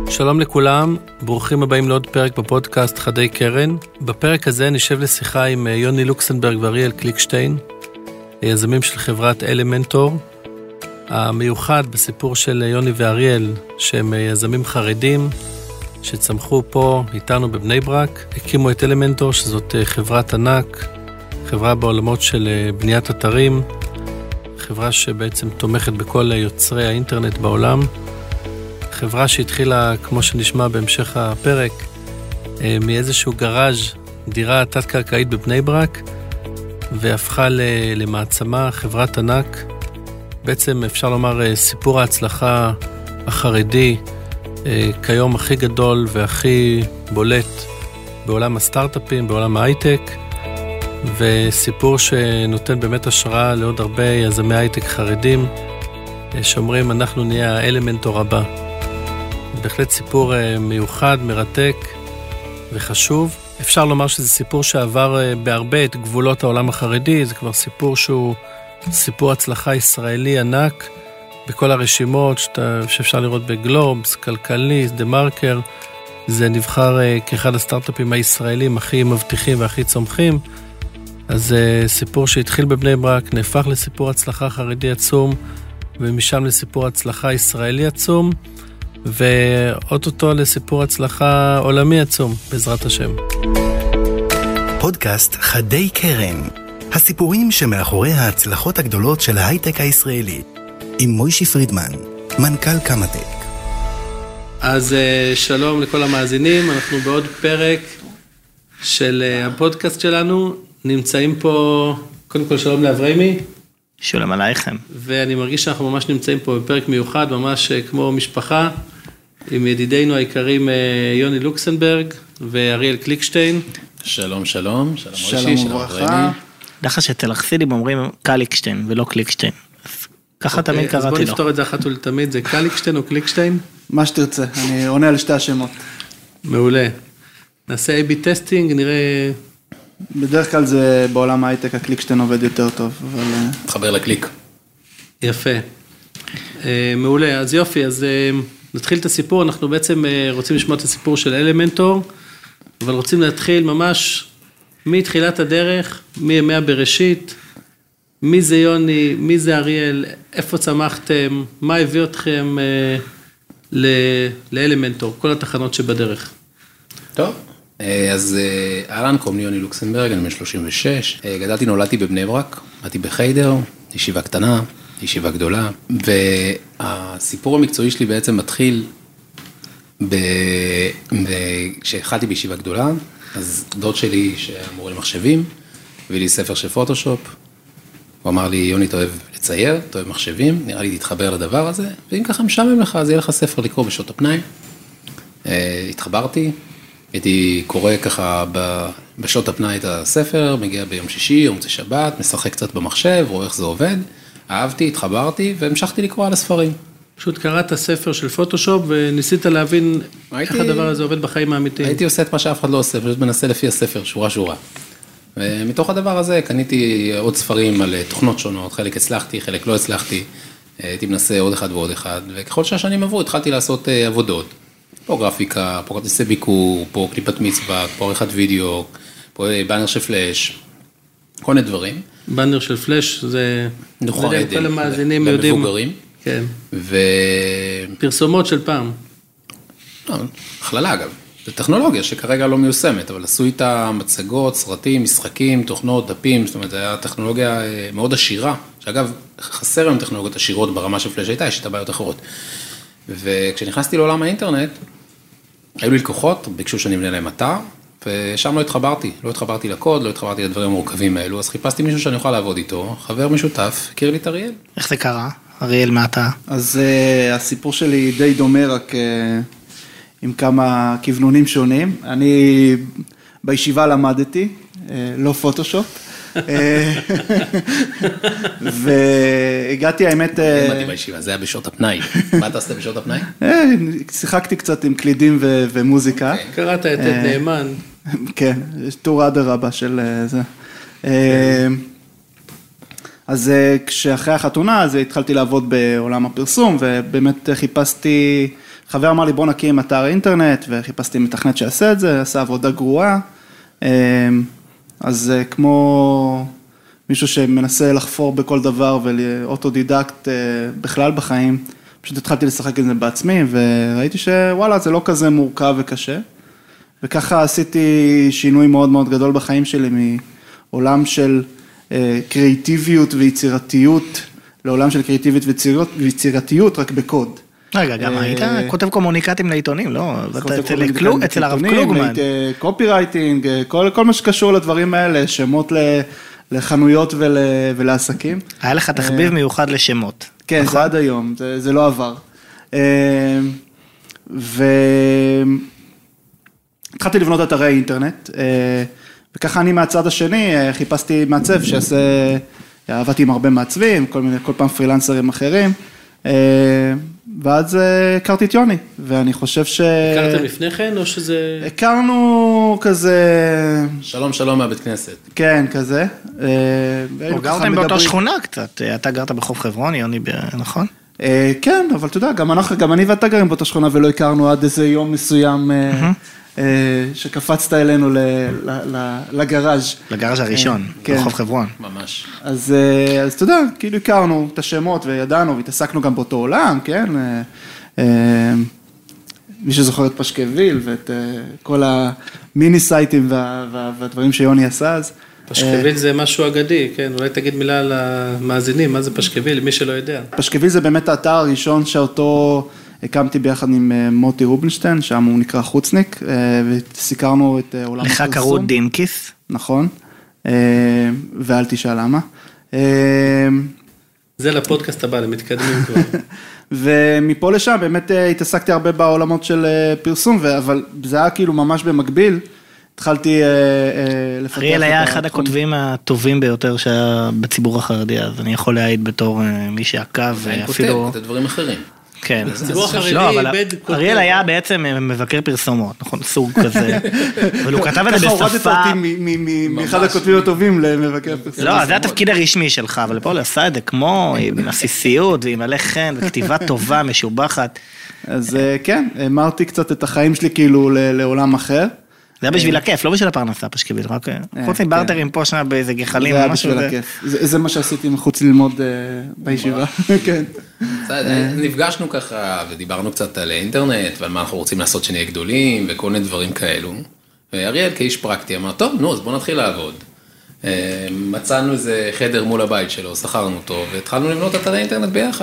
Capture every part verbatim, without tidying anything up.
שלום לכולם, ברוכים הבאים לעוד פרק בפודקאסט חדי קרן. בפרק הזה נשב לשיחה עם יוני לוקסנברג ואריאל קליקשטיין, יזמים של חברת אלמנטור. המיוחד בסיפור של יוני ואריאל, שהם יזמים חרדים, שצמחו פה איתנו בבני ברק, הקימו את אלמנטור, שזאת חברת ענק, חברה בעולמות של בניית אתרים, חברה שבעצם תומכת בכל יוצרי האינטרנט בעולם, חברה שהתחילה, כמו שנשמע בהמשך הפרק, מאיזשהו גראז', דירה תת-קרקעית בבני ברק, והפכה למעצמה, חברת ענק. בעצם אפשר לומר סיפור ההצלחה החרדי, כיום הכי גדול והכי בולט בעולם הסטארט-אפים, בעולם ההייטק, וסיפור שנותן באמת השראה לעוד הרבה יזמי הייטק חרדים, שאומרים אנחנו נהיה האלמנטור הבא. בהחלט סיפור מיוחד, מרתק וחשוב. אפשר לומר שזה סיפור שעבר בהרבה את גבולות העולם החרדי, זה כבר סיפור שהוא סיפור הצלחה ישראלי ענק, בכל הרשימות שאתה, שאפשר לראות בגלובס, כלכליסט, דה מרקר, זה נבחר כאחד הסטארט-אפים הישראלים הכי מבטיחים והכי צומחים. אז סיפור שהתחיל בבני ברק, נהפך לסיפור הצלחה חרדי עצום, ומשם לסיפור הצלחה ישראלי עצום, ואוטוטו לסיפור הצלחה עולמי עצום, בעזרת השם. פודקאסט חדי קרן, הסיפורים שמאחורי ההצלחות הגדולות של ההייטק הישראלי, עם מוישי פרידמן, מנכ"ל קמאטק. אז שלום לכל המאזינים, אנחנו בעוד פרק של הפודקאסט שלנו, נמצאים פה, קודם כל שלום לאברהימי. שלום עלייכם. ואני מרגיש שאנחנו ממש נמצאים פה בפרק מיוחד, ממש כמו משפחה, עם ידידינו היקרים יוני לוקסנברג ואריאל קליקשטיין. שלום, שלום. שלום מוישי, שלום וברכה. דרך שתל החסידים אומרים קליקשטיין ולא קליקשטיין. ככה תמיד קראתי לו. אז בוא נפתור את זה אחת ולתמיד, זה קליקשטיין או קליקשטיין? מה שתרצה, אני עונה על שתי השמות. מעולה. נעשה איי בי טסטינג, נראה... בדרך כלל זה בעולם ההייטק, הקליקשטיין עובד יותר טוב, אבל... תחבר לקליק. יפה. מעולה, אז יופי, אז נתחיל את הסיפור, אנחנו בעצם רוצים לשמוע את הסיפור של אלמנטור, אבל רוצים להתחיל ממש מתחילת הדרך, מימי הבראשית, מי זה יוני, מי זה אריאל, איפה צמחתם, מה הביא אתכם לאלמנטור, כל התחנות שבדרך. טוב. אז אהלן, קוראים לי יוני לוקסנברג, אני בן שלושים ושש, גדלתי, נולדתי בבני ברק, באתי בחיידר, ישיבה קטנה, ישיבה גדולה, והסיפור המקצועי שלי בעצם מתחיל, כשהתחלתי בישיבה גדולה, אז דוד שלי שאמור למחשבים, הביא לי ספר של פוטושופ, הוא אמר לי, יוני, אתה אוהב לצייר, אתה אוהב מחשבים, נראה לי תתחבר לדבר הזה, ואם ככה משעמם לך, אז יהיה לך ספר לקרוא בשעות הפנאי. התחברתי, הייתי קורא ככה בשעות הפנאי את הספר, מגיע ביום שישי או מוצאי שבת, משחק קצת במחשב, רואה איך זה עובד, אהבתי, התחברתי והמשכתי לקרוא על הספרים. פשוט קראת ספר של פוטושופ וניסית להבין איך הדבר הזה עובד בחיים האמיתיים. הייתי עושה את מה שאף אחד לא עושה, פשוט מנסה לפי הספר, שורה שורה. ומתוך הדבר הזה קניתי עוד ספרים על תוכנות שונות, חלק הצלחתי, חלק לא הצלחתי, הייתי מנסה עוד אחד ועוד אחד, וככל שהשנים עברו התחלתי לעשות עבודות. פה גרפיקה, פה כרטיסי ביקור, פה קליפת מצווה, פה עריכת וידאו, פה באנר של פלאש, כל מיני דברים. באנר של פלאש זה... נכון, כל המאזינים יודעים. למבוגרים. כן. ו... פרסומות של פעם. הכללה אגב, זו טכנולוגיה שכרגע לא מיושמת, אבל עשו איתה מצגות, סרטים, משחקים, תוכנות, דפים, זאת אומרת, זו הייתה טכנולוגיה מאוד עשירה, שאגב, חסר היום טכנולוגיות עשירות ברמה של פלאש הייתה, יש איתה בעיות אחרות. וכשנכנסתי לעולם האינטרנט, היו לי לקוחות, ביקשו שאני אבנה להם אתר, ושם לא התחברתי, לא התחברתי לקוד, לא התחברתי לדברים המורכבים האלו, אז חיפשתי מישהו שאני אוכל לעבוד איתו, חבר משותף, הכיר לי את אריאל. איך זה קרה? אריאל, מה אתה? אז uh, הסיפור שלי די דומה, רק uh, עם כמה כיוונונים שונים. אני בישיבה למדתי, uh, לא פוטושופ, והגעתי האמת... למדתי בישיבה, זה היה בשעות הפנאי. מה אתה עשית בשעות הפנאי? שיחקתי קצת עם קלידים ומוזיקה. קראת את נאמן. כן, יש טור אדרבה של זה. אז כשאחרי החתונה, אז התחלתי לעבוד בעולם הפרסום, ובאמת חיפשתי חבר אמר לי, בוא נקים אתר אינטרנט, וחיפשתי מתכנת שעשה את זה, עשה עבודה גרועה. אז כמו מישהו שמנסה לחפור בכל דבר, ולאוטודידקט בכלל בחיים, פשוט התחלתי לשחק את זה בעצמי, וראיתי שוואלה, זה לא כזה מורכב וקשה. וככה עשיתי שינוי מאוד מאוד גדול בחיים שלי, מעולם של קריאיטיביות ויצירתיות, לעולם של קריאיטיביות ויצירתיות, רק בקוד. רגע, גם היית כותב קומוניקטים לעיתונים, לא? אצל הרב קלוגמן. קופי רייטינג, כל מה שקשור לדברים האלה, שמות לחנויות ולעסקים. היה לך תחביב מיוחד לשמות. כן, זה עד היום, זה לא עבר. והתחלתי לבנות אתרי אינטרנט, וככה אני מהצד השני חיפשתי מעצב שעשה, עבדתי עם הרבה מעצבים, כל מיני, כל פעם פרילנסרים אחרים, ואז הכרתי את יוני, ואני חושב ש... הכרתם לפני כן, או שזה... הכרנו כזה... שלום שלום מהבית כנסת. כן, כזה. או גרתם באותה שכונה קצת, אתה גרת בחוף חברון, יוני, נכון? כן, אבל אתה יודע, גם אני ואתה גרים באותה שכונה, ולא הכרנו עד איזה יום מסוים... שקפצת אלינו לגראז'. לגראז' הראשון, ברחוב חברון. ממש. אז אתה יודע, כאילו הכרנו את השמות וידענו, והתעסקנו גם באותו עולם, כן? מי שזוכר את פשקוויל ואת כל המיני סייטים והדברים שיוני עשה אז. פשקוויל זה משהו אגדי, כן? אולי תגיד מילה על המאזינים, מה זה פשקוויל, מי שלא יודע. פשקוויל זה באמת האתר הראשון שאותו... הקמתי ביחד עם מוטי רובינשטיין, שם הוא נקרא חוצניק, וסיקרנו את עולם הפרסום. לך קראו דינקיס. נכון, ואל תשאל למה. זה לפודקאסט הבא, למתקדמים כבר. ומפה לשם באמת התעסקתי הרבה בעולמות של פרסום, אבל זה היה כאילו ממש במקביל, התחלתי לפתח... אריאל היה אחד הכותבים הטובים ביותר שהיה בציבור החרדי, אז אני יכול להעיד בתור מי שעקב, ואפילו... כותב את הדברים אחרים. כן. הציבור החרדי איבד כותב. אריאל היה בעצם מבקר פרסומות, נכון? סוג כזה. אבל הוא כתב את זה בשפה... ככה הורדת אותי מאחד הכותבים הטובים למבקר פרסומות. לא, זה התפקיד הרשמי שלך, אבל פה הוא עשה את זה כמו עם עסיסיות ועם מלא חן וכתיבה טובה, משובחת. אז כן, אמרתי קצת את החיים שלי כאילו לעולם אחר. זה היה בשביל הכיף, לא בשביל הפרנסה פשקוויל, רק חוץ מברטרים פה שנה באיזה גחלים. זה היה בשביל הכיף, זה מה שעשיתי מחוץ ללמוד בישיבה, כן. נפגשנו ככה ודיברנו קצת על האינטרנט ועל מה אנחנו רוצים לעשות שנהיה גדולים וכל מיני דברים כאלו. ואריאל כאיש פרקטי אמר, טוב, נו, אז בוא נתחיל לעבוד. מצאנו איזה חדר מול הבית שלו, שכרנו אותו והתחלנו לבנות את האינטרנט ביחד.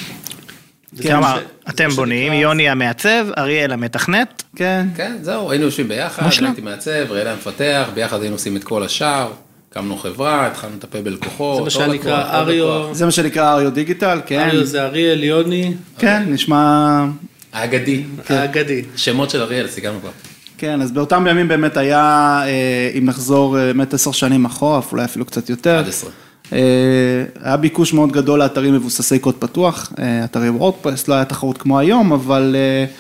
כלומר, אתם בונים, יוני המעצב, אריאל המתכנת. כן. כן, זהו, היינו יושבים ביחד, הייתי מעצב, אריאל המפתח, ביחד היינו עושים את כל השאר, קמנו חברה, התחלנו לטפל בלקוחות. זה מה שנקרא אריו. זה מה שנקרא אריו דיגיטל, כן. אריו זה אריאל, יוני. כן, נשמע... האגדי. האגדי. שמות של אריאל, סיגרנו כבר. כן, אז באותם ימים באמת היה, אם נחזור באמת עשר שנים אחורה, אולי אפילו קצת יותר. עד עשרה. היה ביקוש מאוד גדול לאתרים מבוססי קוד פתוח, אתרי וורדפרס, לא היה תחרות כמו היום, אבל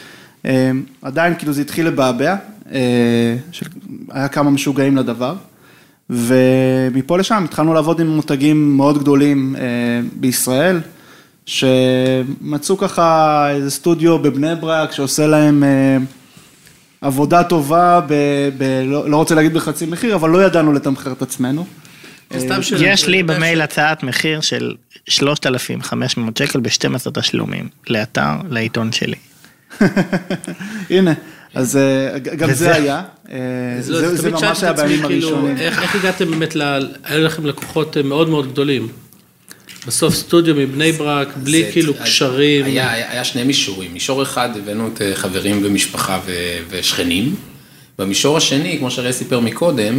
עדיין כאילו זה התחיל לבעבע, היה כמה משוגעים לדבר, ומפה לשם התחלנו לעבוד עם מותגים מאוד גדולים בישראל, שמצאו ככה איזה סטודיו בבני ברק, שעושה להם עבודה טובה, ב- לא, לא רוצה להגיד בחצי מחיר, אבל לא ידענו לתמחר את עצמנו. יש לי במייל הצעת מחיר של שלושת אלפים וחמש מאות שקל ב-שנים עשר תשלומים, לאתר, לעיתון שלי. הנה, אז גם זה היה, זה ממש היה בימים הראשונים. איך הגעתם באמת, היו לכם לקוחות מאוד מאוד גדולים? בסוף סטודיו מבני ברק, בלי כאילו קשרים. היה שני מישורים, מישור אחד הבאנו את חברים ומשפחה ושכנים, במישור השני, כמו שהרי סיפר מקודם,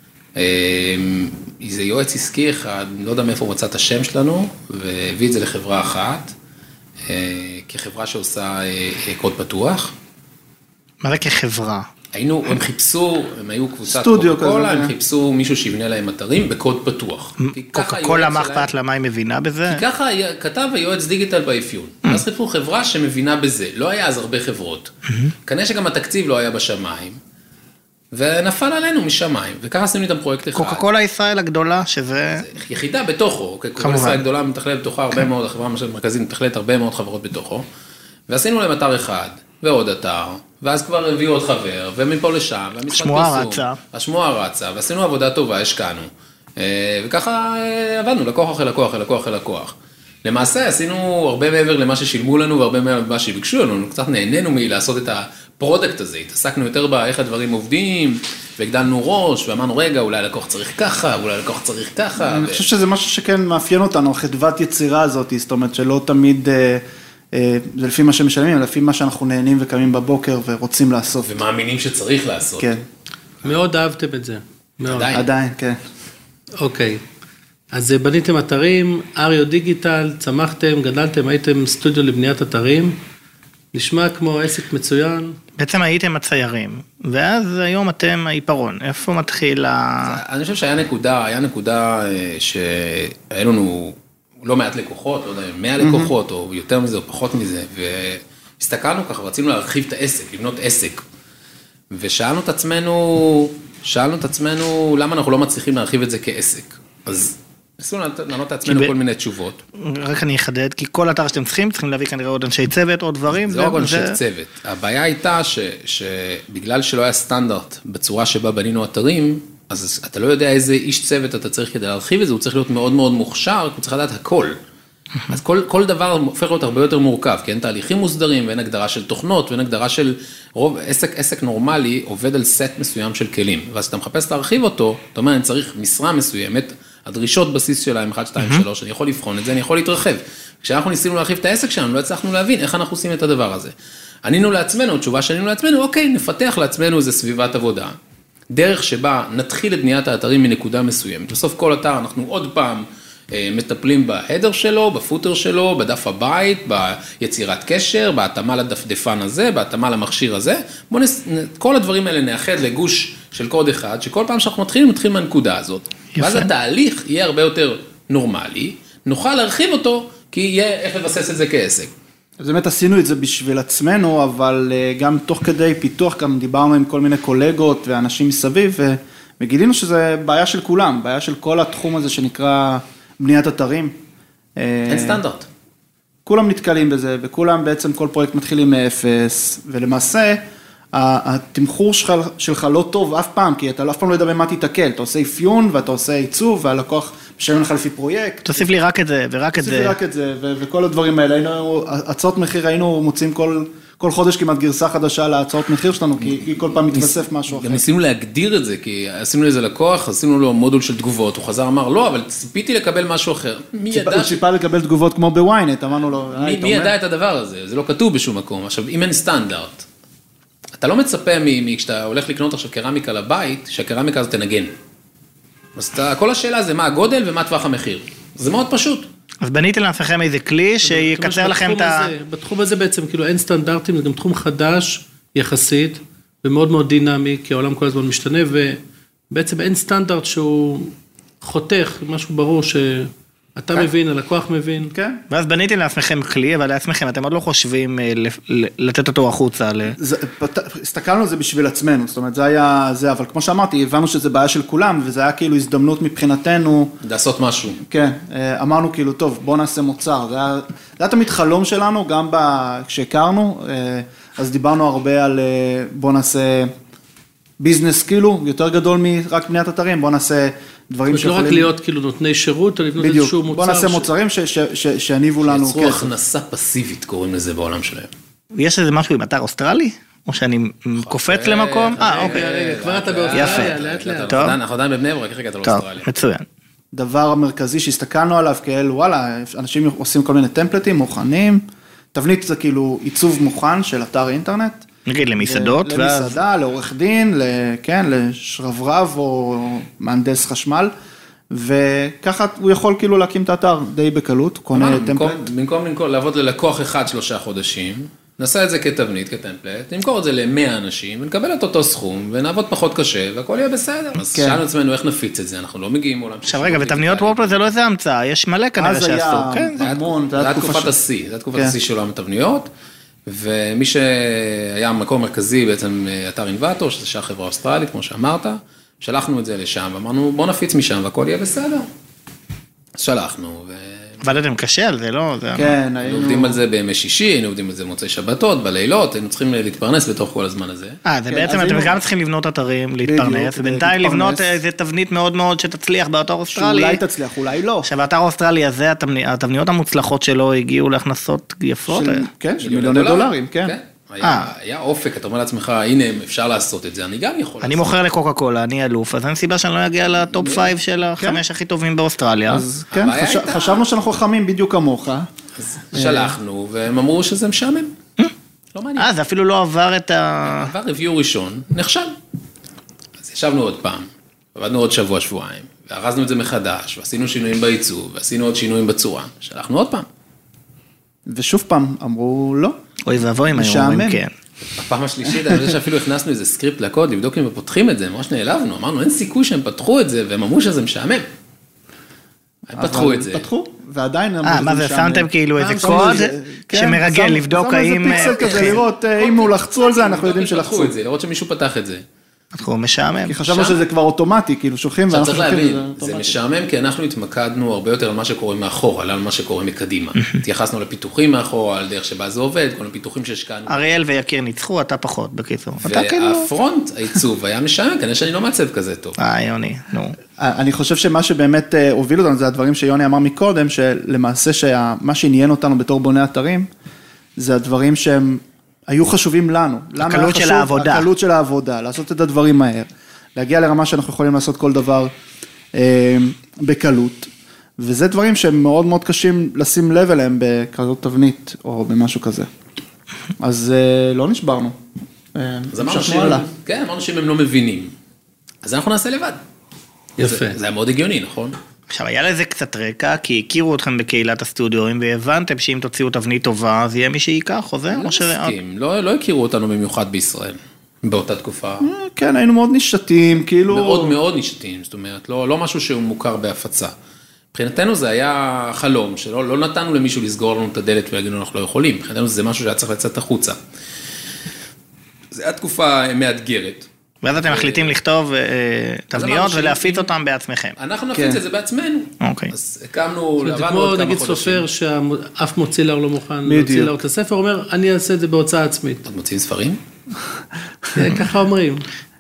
איזה יועץ עסקי אחד, לא יודע מאיפה הוא מצא את השם שלנו, והביא את זה לחברה אחת, כחברה שעושה קוד פתוח. מה זה כחברה? היינו, הם חיפשו, הם היו קבוצת קוקה קולה, הם חיפשו מישהו שיבנה להם אתרים בקוד פתוח. קוקה קולה מה אכפת לה, מה היא מבינה בזה? כי ככה כתב היועץ דיגיטל באפיון. אז חיפשו חברה שמבינה בזה, לא היה אז הרבה חברות. כנראה שגם התקציב לא היה בשמיים. ונפל עלינו משמיים, וככה עשינו איתם פרויקט אחד. קוקה קולה ישראל הגדולה, שזה... יחידה בתוכו, קוקה קולה ישראל הגדולה מתכללת בתוכה הרבה מאוד, החברה המרכזית מתכללת הרבה מאוד חברות בתוכו, ועשינו להם אתר אחד, ועוד אתר, ואז כבר הביאו עוד חבר, ומפה לשם, השמועה רצה. השמועה רצה, ועשינו עבודה טובה, השקענו. וככה עבדנו, לקוח אחרי לקוח, אחרי לקוח, אחרי לקוח. למעשה עשינו הרבה מעבר למה ששילמו לנו, והרבה מעבר למה שביקשו לנו, קצת נהנינו מלעשות את הפרודקט הזה, התעסקנו יותר באיך הדברים עובדים, והגדלנו ראש, ואמרנו, רגע, אולי לקוח צריך ככה, אולי לקוח צריך ככה. אני חושב שזה משהו שכן מאפיין אותנו, חדוות יצירה הזאת, זאת אומרת שלא תמיד, זה לפי מה שמשלמים, לפי מה שאנחנו נהנים וקמים בבוקר ורוצים לעשות. ומאמינים שצריך לעשות. כן. מאוד אהבתם את זה. עדיין. עדיין, כן. אוקיי. אז בניתם אתרים, אריו דיגיטל, צמחתם, גדלתם, הייתם סטודיו לבניית אתרים, נשמע כמו עסק מצוין. בעצם הייתם הציירים, ואז היום אתם העיפרון, איפה מתחיל ה... אני חושב שהיה נקודה, היה נקודה שהיה לנו לא מעט לקוחות, לא יודע, מאה לקוחות, או יותר מזה, או פחות מזה, והסתכלנו ככה, רצינו להרחיב את העסק, לבנות עסק, ושאלנו את עצמנו, שאלנו את עצמנו, למה אנחנו לא מצליחים להרחיב את זה כעסק? אז ניסינו לענות את עצמנו כל מיני תשובות. רק אני אחדד, כי כל אתר שאתם צריכים, צריכים להביא כנראה עוד אנשי צוות, עוד דברים. זה לא עוד אנשי צוות. הבעיה הייתה שבגלל שלא היה סטנדרט בצורה שבה בנינו אתרים, אז אתה לא יודע איזה איש צוות אתה צריך כדי להרחיב את זה, הוא צריך להיות מאוד מאוד מוכשר, הוא צריך לדעת הכל. אז כל, כל דבר הופך להיות הרבה יותר מורכב, כי אין תהליכים מוסדרים, ואין הגדרה של תוכנות, ואין הגדרה של רוב, עסק, עסק נורמלי עובד על סט מסוים של כלים, ואז אתה מחפש להרחיב אותו, אתה אומר, אני צריך משרה מסוימת, הדרישות בסיס שלהם, אחת, שתיים, שלוש, אני יכול לבחון את זה, אני יכול להתרחב. כשאנחנו ניסינו להרחיב את העסק שלנו, לא הצלחנו להבין איך אנחנו עושים את הדבר הזה. ענינו לעצמנו, תשובה שענינו לעצמנו, אוקיי, נפתח לעצמנו איזה סביבת עבודה, דרך שבה נתחיל את בניית האתרים מנקודה מסוימת. בסוף כל אתר אנחנו עוד פעם מטפלים בהדר שלו, בפוטר שלו, בדף הבית, ביצירת קשר, בהתאמה לדפדפן הזה, בהתאמה למכשיר הזה. בואו נס... כל הדברים האלה נאחד לגוש של קוד אחד, שכל פעם שאנחנו מתחילים, מתחילים מהנקודה הזאת. יפה. ואז התהליך יהיה הרבה יותר נורמלי, נוכל להרחיב אותו, כי יהיה איך לבסס את זה כעסק. אז באמת עשינו את זה בשביל עצמנו, אבל גם תוך כדי פיתוח, גם דיברנו עם כל מיני קולגות ואנשים מסביב, וגילינו שזה בעיה של כולם, בעיה של כל התחום הזה שנקרא בניית אתרים. אין סטנדרט. כולם נתקלים בזה, וכולם בעצם כל פרויקט מתחילים מאפס, ולמעשה, התמחור שלך, שלך לא טוב אף פעם, כי אתה אף פעם לא יודע במה תתקל, אתה עושה אפיון, ואתה עושה עיצוב, והלקוח משלם לך לפי פרויקט. תוסיף לי רק את זה, ורק את זה. תוסיף לי רק את זה, וכל הדברים האלה, היינו, הצעות מחיר, היינו מוצאים כל, כל חודש כמעט גרסה חדשה להצעות מחיר שלנו, כי כל פעם מתווסף משהו אחר. גם ניסינו להגדיר את זה, כי עשינו לזה לקוח, עשינו לו מודול של תגובות, הוא חזר, אמר, לא, אבל ציפיתי לקבל משהו אחר. מי ידע? הוא ציפה לקבל תגובות כמו בוויינט, אמרנו לו, מי ידע את הדבר הזה? זה לא כתוב בשום מקום. עכשיו, אם אין סטנדרט, אתה לא מצפה כשאתה הולך לקנות עכשיו קרמיקה לבית, שהקרמיקה הזאת תנגן. אז אתה, כל השאלה זה מה הגודל ומה טווח המחיר. זה מאוד פשוט. אז בניתם לעצמכם איזה כלי שיקצר לכם את ה... בתחום הזה בעצם, כאילו אין סטנדרטים, זה גם תחום חדש יחסית, ומאוד מאוד דינמי, כי העולם כל הזמן משתנה, ובעצם אין סטנדרט שהוא חותך, משהו ברור שאתה מבין, הלקוח מבין. כן. ואז בניתם לעצמכם כלי, אבל לעצמכם, אתם עוד לא חושבים לתת אותו החוצה. הסתכלנו על זה בשביל עצמנו, זאת אומרת, זה היה זה, אבל כמו שאמרתי, הבנו שזה בעיה של כולם, וזה היה כאילו הזדמנות מבחינתנו. לעשות משהו. כן, אמרנו כאילו, טוב, בוא נעשה מוצר. זה היה, זה היה תמיד חלום שלנו, גם כשהכרנו, אז דיברנו הרבה על בוא נעשה ביזנס כאילו, יותר גדול מרק בניית אתרים, בוא נעשה דברים שיכולים... לא רק להיות כאילו נותני שירות, אלא לבנות איזשהו מוצר. בוא נעשה מוצרים שהניבו לנו כסף. יצרו הכנסה פסיבית, קוראים לזה בעולם שלהם. יש איזה משהו עם אתר אוסטרלי? או שאני קופץ למקום? אה, אוקיי. כבר אתה באוסטרליה, לאט לאט. אנחנו עדיין בבני ברק, איך הגעת לאוסטרליה? טוב, מצוין. דבר המרכזי שהסתכלנו עליו, כאלו, וואלה, אנשים עושים כל מיני טמפלטים מוכנים, תבנית זה כאילו עיצוב מוכן של אתר אינטרנט. נגיד למסעדות. למסעדה, לעורך דין, כן, לשרברב או מהנדס חשמל, וככה הוא יכול כאילו להקים את האתר די בקלות, קונה טמפלט. במקום לעבוד ללקוח אחד שלושה חודשים, נעשה את זה כתבנית, כטמפלט, נמכור את זה למאה אנשים, ונקבל את אותו סכום, ונעבוד פחות קשה, והכל יהיה בסדר. אז שאלנו עצמנו איך נפיץ את זה, אנחנו לא מגיעים מעולם. עכשיו רגע, ותבניות וורדפרס זה לא איזה המצאה, יש מלא כנראה שעשו. זה היה תקופת השיא, זה היה תקופת השיא של עולם התבניות, ומי שהיה המקום מרכזי בעצם אתר אינבטור, שזה שעה חברה אוסטרלית, כמו שאמרת, שלחנו את זה לשם, ואמרנו בוא נפיץ משם, והכל יהיה בסדר. אז שלחנו, עבדתם קשה על זה, לא? כן, היינו עובדים על זה בימי שישי, היינו עובדים על זה במוצאי שבתות, בלילות, היינו צריכים להתפרנס בתוך כל הזמן הזה. אה, זה בעצם אתם גם צריכים לבנות אתרים, להתפרנס, ובינתיים לבנות איזה תבנית מאוד מאוד שתצליח באתר אוסטרלי. שאולי תצליח, אולי לא. שבאתר האוסטרלי הזה, התבניות המוצלחות שלו הגיעו להכנסות יפות. כן, של מיליוני דולרים, כן. היה אופק, אתה אומר לעצמך, הנה, אפשר לעשות את זה, אני גם יכול לעשות. אני מוכר לקוקה קולה, אני אלוף, אז אין סיבה שאני לא אגיע לטופ פייב של החמש הכי טובים באוסטרליה. אז כן, חשבנו שאנחנו חכמים בדיוק כמוך. אז שלחנו, והם אמרו שזה משעמם. לא מעניין. אה, זה אפילו לא עבר את ה... עבר ריוויו ראשון, נכשל. אז ישבנו עוד פעם, עבדנו עוד שבוע, שבועיים, וארזנו את זה מחדש, ועשינו שינויים בעיצוב, ועשינו עוד שינויים בצורה, שלחנו עוד פעם. ושוב פעם אמרו לא. אוי ואבוי, הם היו אומרים כן. בפעם השלישית, אני חושב שאפילו הכנסנו איזה סקריפט לקוד, לבדוק אם הם פותחים את זה, ממש נעלבנו, אמרנו, אין סיכוי שהם פתחו את זה, והם אמרו שזה משעמם. הם פתחו את זה. פתחו, ועדיין אמרו אה, מה זה, שמתם כאילו איזה קוד שמרגל, לבדוק האם... איזה פיקסל כזה, לראות אם הוא לחצו על זה, אנחנו יודעים שלחצו. לראות שמישהו פתח את זה. אנחנו משעמם. כי חשבנו שזה כבר אוטומטי, כאילו שולחים ואנחנו שולחים. צריך להבין, זה משעמם כי אנחנו התמקדנו הרבה יותר על מה שקורה מאחורה, על מה שקורה מקדימה. התייחסנו לפיתוחים מאחורה, על דרך שבה זה עובד, כל הפיתוחים שהשקענו. אריאל ויקיר ניצחו, אתה פחות, בקיצור. והפרונט, העיצוב, היה משעמם, כנראה שאני לא מעצב כזה טוב. אה, יוני, נו. אני חושב שמה שבאמת הוביל אותנו, זה הדברים שיוני אמר מקודם, שלמעשה שמה שעניין אותנו בתור בוני אתרים, זה הדברים שהם היו חשובים לנו. הקלות של העבודה. הקלות של העבודה, לעשות את הדברים מהר, להגיע לרמה שאנחנו יכולים לעשות כל דבר אה, בקלות, וזה דברים שהם מאוד מאוד קשים לשים לב אליהם בכזאת תבנית, או במשהו כזה. אז אה, לא נשברנו. אה, אז אמרנו שהם, כן, אמרנו שהם לא מבינים. אז אנחנו נעשה לבד. יפה. זה, זה היה מאוד הגיוני, נכון? עכשיו, היה לזה קצת רקע, כי הכירו אתכם בקהילת הסטודיואים, והבנתם שאם תוציאו תבנית טובה, אז יהיה מי שיקח, או זה? לא מסכים, לא, לא הכירו אותנו במיוחד בישראל, באותה תקופה. כן, היינו מאוד נשתתים, כאילו... מאוד מאוד נשתתים, זאת אומרת, לא, לא משהו שהוא מוכר בהפצה. מבחינתנו זה היה חלום, שלא לא נתנו למישהו לסגור לנו את הדלת ולהגידנו אנחנו לא יכולים, מבחינתנו זה משהו שהיה צריך לצאת החוצה. זה היה תקופה מאתגרת. ואז אתם מחליטים לכתוב תבניות ולהפיץ אותם בעצמכם. אנחנו נפיץ את זה בעצמנו. אוקיי. אז הקמנו, זה כמו נגיד סופר שאף מוציא לאור לא מוכן להוציא לאור את הספר, אומר, אני אעשה את זה בהוצאה עצמית. עוד מוציאים ספרים? ככה אומרים.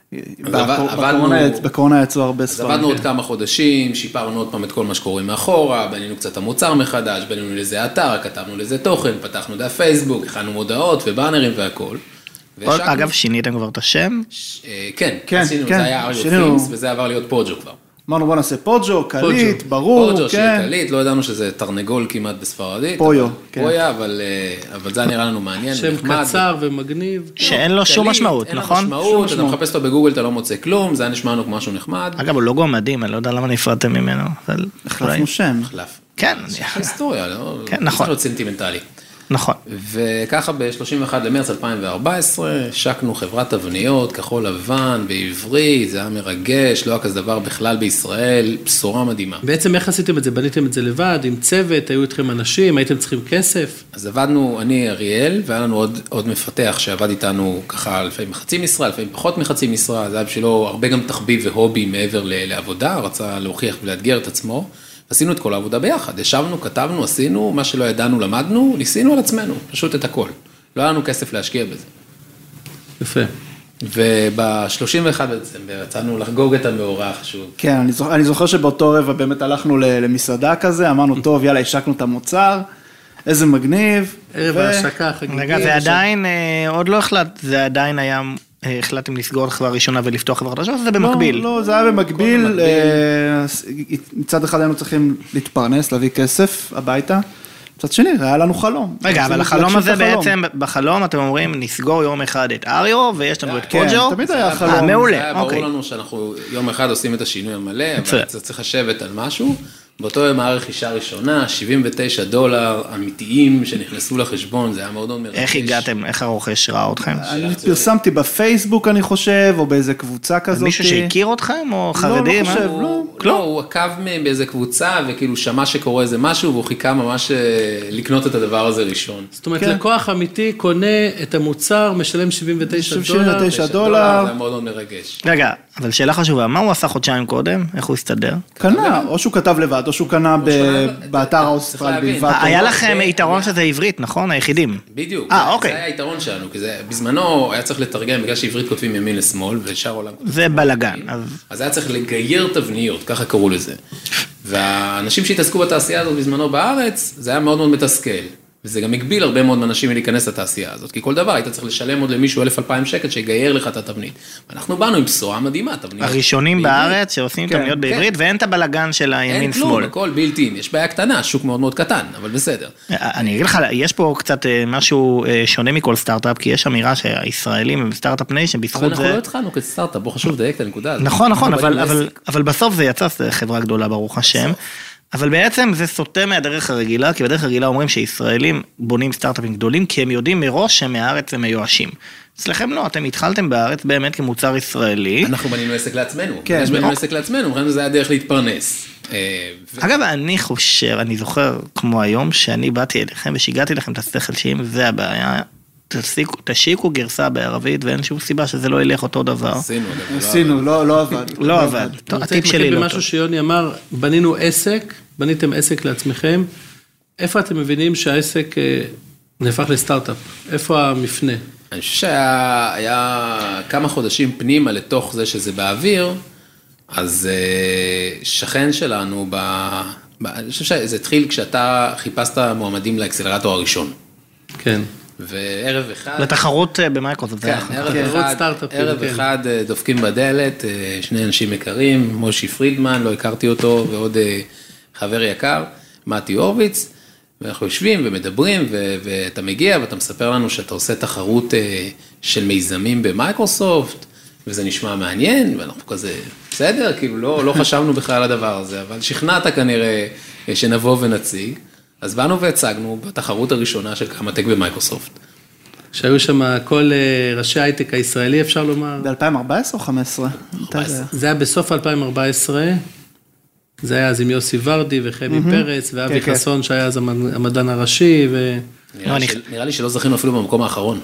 בקורונה יצאו הרבה ספרים. עבדנו עוד כמה חודשים, שיפרנו עוד פעם את כל מה שקורה מאחורה, בנינו קצת המוצר מחדש, בנינו לזה אתר, כתבנו לזה תוכן, פתחנו דף פייסבוק, הכנו מודעות ובאנרים והכל. אגב, שיניתם כבר את השם? כן, עשינו, זה היה אריו פילמס, וזה עבר להיות פוג'ו כבר. אמרנו, בוא נעשה פוג'ו, קליט, ברור, פוג'ו, שיהיה קליט, לא ידענו שזה תרנגול כמעט בספרדית. פויו, כן. פויה, אבל זה היה נראה לנו מעניין. שם קצר ומגניב. שאין לו שום משמעות, נכון? אין לו משמעות, אתה מחפש אותו בגוגל, אתה לא מוצא כלום, זה היה נשמע לנו כמו משהו נחמד. אגב, הוא לוגו מדהים, אני לא יודע למה נפרדתם ממנו. החלפנו שם. החלף. כן. זה היסטוריה, לא? כן, נכון. זה סנטימנטלי. נכון. וככה ב-שלושים ואחד למרץ אלפיים וארבע עשרה, השקנו חברת תבניות, כחול לבן, בעברי, זה היה מרגש, לא היה כזה דבר בכלל בישראל, בשורה מדהימה. בעצם איך עשיתם את זה? בניתם את זה לבד, עם צוות, היו איתכם אנשים, הייתם צריכים כסף? אז עבדנו, אני אריאל, והיה לנו עוד, עוד מפתח שעבד איתנו ככה לפעמים חצי משרה, לפעמים פחות מחצי משרה, זה היה בשבילו הרבה גם תחביב והובי מעבר לעבודה, רצה להוכיח ולאתגר את עצמו. עשינו את כל העבודה ביחד, ישבנו, כתבנו, עשינו, מה שלא ידענו, למדנו, ניסינו על עצמנו, פשוט את הכל. לא היה לנו כסף להשקיע בזה. יפה. וב-שלושים ואחד בדצמבר יצאנו לחגוג את המאורע החשוב. כן, אני זוכר, אני זוכר שבאותו רבע באמת הלכנו למסעדה כזה, אמרנו, טוב, יאללה, השקנו את המוצר, איזה מגניב. ערב ההשקה, חגיגי. רגע, זה עדיין, עוד לא החלט, זה עדיין היה... החלטתם לסגור חברה ראשונה ולפתוח חברה ראשונה, זה במקביל? לא, לא, זה היה במקביל, מצד אחד היינו צריכים להתפרנס, להביא כסף הביתה, מצד שני, היה לנו חלום. רגע, אבל החלום הזה בעצם, בחלום אתם אומרים, נסגור יום אחד את אריו, ויש לנו את פוג'ו. כן, תמיד היה חלום. מעולה, זה היה ברור לנו שאנחנו יום אחד עושים את השינוי המלא, אבל צריך לשבת על משהו. באותו יום הרכישה הראשונה, שבעים ותשעה דולר אמיתיים שנכנסו לחשבון, זה היה מאוד מאוד מרגש. איך הגעתם, איך הרוכש ראה אתכם? אני פרסמתי בפייסבוק, אני חושב, או באיזה קבוצה כזאת. מישהו שהכיר אתכם, או חרדים? לא, לא חושב, לא. לא, הוא עקב מהם באיזה קבוצה, וכאילו שמע שקורה איזה משהו, והוא חיכה ממש לקנות את הדבר הזה ראשון. זאת אומרת, לקוח אמיתי קונה את המוצר, משלם שבעים ותשע דולר. שבעים ותשע דולר. זה מאוד מאוד מרגש. רגע, אבל שאלה חשובה, מה הוא עשה חודשיים קודם? איך הוא הסתדר? קנה, או שהוא כתב לבד, או שהוא קנה באתר האוסטרל בלבד. היה לכם יתרון שזה עברית, נכון? היחידים. בדיוק. אה, אוקיי. זה היה היתרון שלנו, כי בזמנו היה צריך לתרגם, בגלל שעברית כותבים ימין לשמאל, ושאר עולם כותבים. זה בלגן. אז היה צריך לגייר תבניות, ככה קראו לזה. והאנשים שהתעסקו בתעשייה הזאת בזמנו בארץ, זה היה מאוד מאוד מתסכל. וזה גם הגביל הרבה מאוד אנשים מלהיכנס לתעשייה הזאת, כי כל דבר היית צריך לשלם עוד למישהו אלף אלפיים שקל שיגייר לך את התבנית. ואנחנו באנו עם בשורה מדהימה, תבנית. הראשונים בארץ שעושים תבניות בעברית, ואין את הבלגן של הימין שמאל. אין כלום, הכל בילטין, יש בעיה קטנה, שוק מאוד מאוד קטן, אבל בסדר. אני אגיד לך, יש פה קצת משהו שונה מכל סטארט-אפ, כי יש אמירה שהישראלים הם סטארט-אפ ניישן, בזכות זה... אבל אנחנו לא התחלנו כסטארט-אפ, בוא חשוב לדייק את הנקודה הזאת. נכון, נכון, אבל בסוף זה יצא, זה חברה גדולה ברוך השם. אבל בעצם זה סוטה מהדרך הרגילה, כי בדרך הרגילה אומרים שישראלים בונים סטארט-אפים גדולים, כי הם יודעים מראש שמהארץ הם מיואשים. אצלכם לא, אתם התחלתם בארץ באמת כמוצר ישראלי. אנחנו בנינו עסק לעצמנו, יש בנינו עסק לעצמנו, לכן זה היה דרך להתפרנס. אגב, אני חושב, אני זוכר כמו היום, שאני באתי אליכם ושיגעתי לכם את השכל שאם זה הבעיה, תשיקו גרסה בערבית, ואין שום סיבה שזה לא ילך אותו דבר. עשינו, עשינו, לא עבד. לא עבד. הטיפ שלי לא טוב. במשהו שיוני אמר, בנינו עסק, בניתם עסק לעצמכם, איפה אתם מבינים שהעסק נהפך לסטארט-אפ? איפה המפנה? אני חושב שהיה כמה חודשים פנימה לתוך זה שזה באוויר, אז שכן שלנו, אני חושב שזה התחיל כשאתה חיפשת מועמדים לאקסלרטור הראשון. כן. וערב אחד... לתחרות במייקרוסופט. כן, ערב אחד דופקים בדלת, שני אנשים יקרים, מושי פרידמן, לא הכרתי אותו, ועוד חבר יקר, מתי הורוביץ, ואנחנו יושבים ומדברים, ואתה מגיע ואתה מספר לנו שאתה עושה תחרות של מיזמים במייקרוסופט, וזה נשמע מעניין, ואנחנו כזה, בסדר, כאילו לא חשבנו בכלל על הדבר הזה, אבל שכנעת כנראה שנבוא ונציג, אז באנו והצגנו בתחרות הראשונה של קמא-טק במייקרוסופט. שהיו שם כל ראשי הייטק הישראלי, אפשר לומר? ב-אלפיים וארבע עשרה או חמש עשרה? זה היה בסוף אלפיים וארבע עשרה, זה היה אז עם יוסי ורדי וחמי פרץ, ואבי חסון שהיה אז המדען הראשי. נראה לי שלא זכינו אפילו במקום האחרון.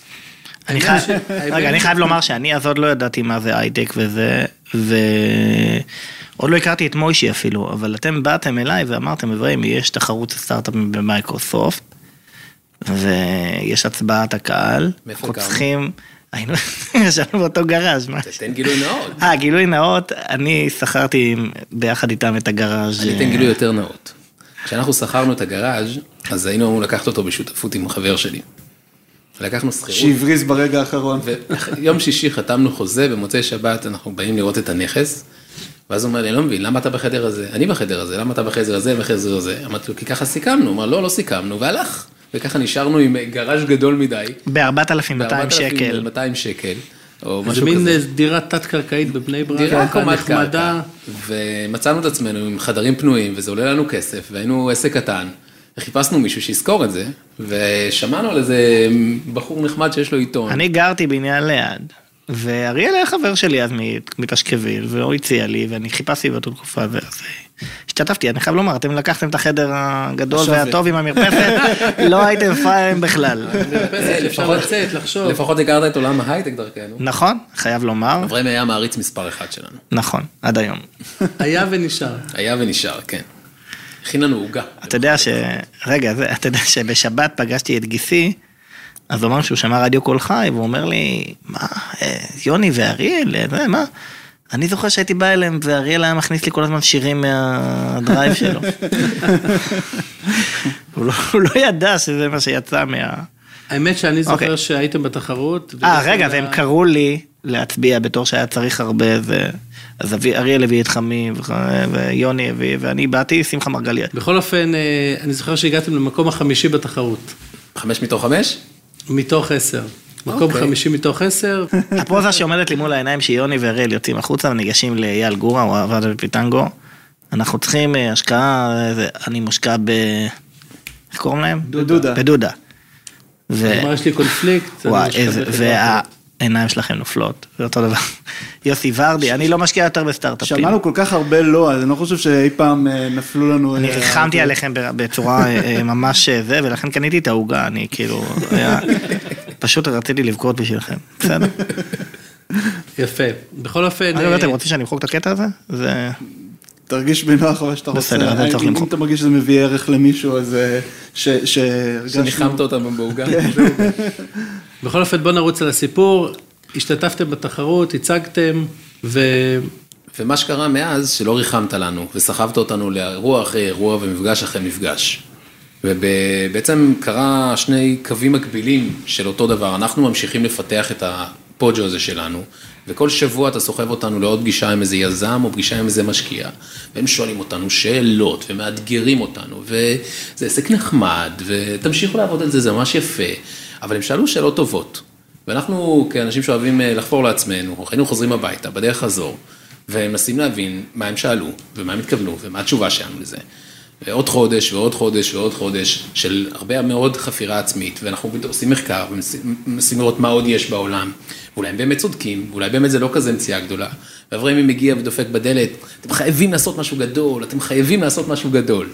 רגע, אני חייב לומר שאני אז עוד לא ידעתי מה זה הייטק וזה, ועוד לא הכרתי את מוישי אפילו, אבל אתם באתם אליי ואמרתם, אברהם, יש תחרות סטארט-אפים במייקרוסופט, ויש הצבעת הקהל, אנחנו צריכים, היינו, ישבנו באותו גראז' מה? תן גילוי נאות. אה, גילוי נאות, אני שכרתי ביחד איתם את הגראז'. אני אתן גילוי יותר נאות. כשאנחנו שכרנו את הגראז', אז היינו אמורים לקחת אותו בשותפות עם חבר שלי. לקחנו שכירות. שהבריז ברגע האחרון. ויום שישי חתמנו חוזה, במוצאי שבת אנחנו באים לראות את הנכס, ואז הוא אומר לי, אני לא מבין, למה אתה בחדר הזה? אני בחדר הזה, למה אתה בחדר הזה, בחדר הזה? אמרתי לו, כי ככה סיכמנו. הוא אמר, לא, לא סיכמנו, והלך. וככה נשארנו עם גראז' גדול מדי. ב-ארבעת אלפים ומאתיים שקל. ב-ארבעת אלפים ומאתיים שקל. זה מין דירת תת-קרקעית בבני ברק. דירה קומת קרקע. ומצאנו את עצמנו עם חדרים פנויים, וזה עולה לנו כסף, והיינו עסק קטן. וחיפשנו מישהו שיזכור את זה, ושמענו על איזה בחור נחמד שיש לו עיתון. אני גרתי בעניין ליד, ואריאל היה חבר שלי אז מפשקוויל, והוא הציע לי, ואני חיפשתי באותה תקופה, ואז השתתפתי, אני חייב לומר, אתם לקחתם את החדר הגדול והטוב עם המרפסת, לא הייתם פיירים בכלל. אפשר לצאת, לחשוב. לפחות הכרת את עולם ההייטק דרכנו. נכון, חייב לומר. אברהם היה מעריץ מספר אחד שלנו. נכון, עד היום. היה ונשאר. היה ונשאר, כן. הכין לנו עוגה. אתה יודע ש... רגע, אתה יודע שבשבת פגשתי את גיסי, אז הוא אמר שהוא שמע רדיו קול חי, והוא אומר לי, מה, יוני ואריאל, מה? אני זוכר שהייתי בא אליהם, ואריאל היה מכניס לי כל הזמן שירים מהדרייב שלו. הוא לא ידע שזה מה שיצא מה... האמת שאני זוכר שהייתם בתחרות. אה, רגע, והם קראו לי להצביע בתור שהיה צריך הרבה, אז אריאל הביא את חמי, ויוני הביא, ואני באתי, שמחה מרגלית. בכל אופן, אני זוכר שהגעתם למקום החמישי בתחרות. חמש מתוך חמש? מתוך עשר. מקום חמישי מתוך עשר. הפוזה שעומדת לי מול העיניים שיוני ואריאל יוצאים החוצה, וניגשים לאייל גורה, הוא עבד בפיטנגו. אנחנו צריכים השקעה, אני מושקע ב... איך קוראים להם? בדודה. בדודה. כלומר, יש לי קונפליקט. העיניים שלכם נופלות, זה אותו דבר. יוסי ורדי, אני לא משקיע יותר בסטארט-אפים. שמענו כל כך הרבה לא, אז אני לא חושב שאי פעם נפלו לנו... אני ריחמתי עליכם בצורה ממש זה, ולכן קניתי את ההוגה, אני כאילו, פשוט רציתי לבכות בשבילכם, בסדר? יפה, בכל אופן... אתם רוצים שאני אמחוק את הקטע הזה? זה... תרגיש בנוח מה שאתה רוצה. בסדר, אתה צריך למחוק. אם אתה מרגיש שזה מביא ערך למישהו, אז שניחמת אותם בהוגה. בכל אופן, בוא נרוץ על הסיפור, השתתפתם בתחרות, הצגתם, ו... ומה שקרה מאז, שלא ריחמת לנו, וסחבת אותנו לאירוע אחרי אירוע, ומפגש אחרי מפגש. ובעצם קרה שני קווים מקבילים של אותו דבר, אנחנו ממשיכים לפתח את הפוג'ו הזה שלנו, וכל שבוע אתה סוחב אותנו לעוד פגישה עם איזה יזם, או פגישה עם איזה משקיע, והם שואלים אותנו שאלות, ומאתגרים אותנו, וזה עסק נחמד, ותמשיכו לעבוד על זה, זה ממש יפה, אבל הם שאלו שאלות טובות, ואנחנו כאנשים שאוהבים לחפור לעצמנו, היינו חוזרים הביתה, בדרך חזור, ומנסים להבין מה הם שאלו, ומה הם התכוונו, ומה התשובה שלנו לזה. ועוד חודש, ועוד חודש, ועוד חודש, של הרבה מאוד חפירה עצמית, ואנחנו עושים מחקר, ומנסים לראות מה עוד יש בעולם, ואולי הם באמת צודקים, ואולי באמת זה לא כזה מציאה גדולה, ואברהים מגיע ודופק בדלת, אתם חייבים לעשות משהו גדול, אתם חייבים לעשות משהו גדול.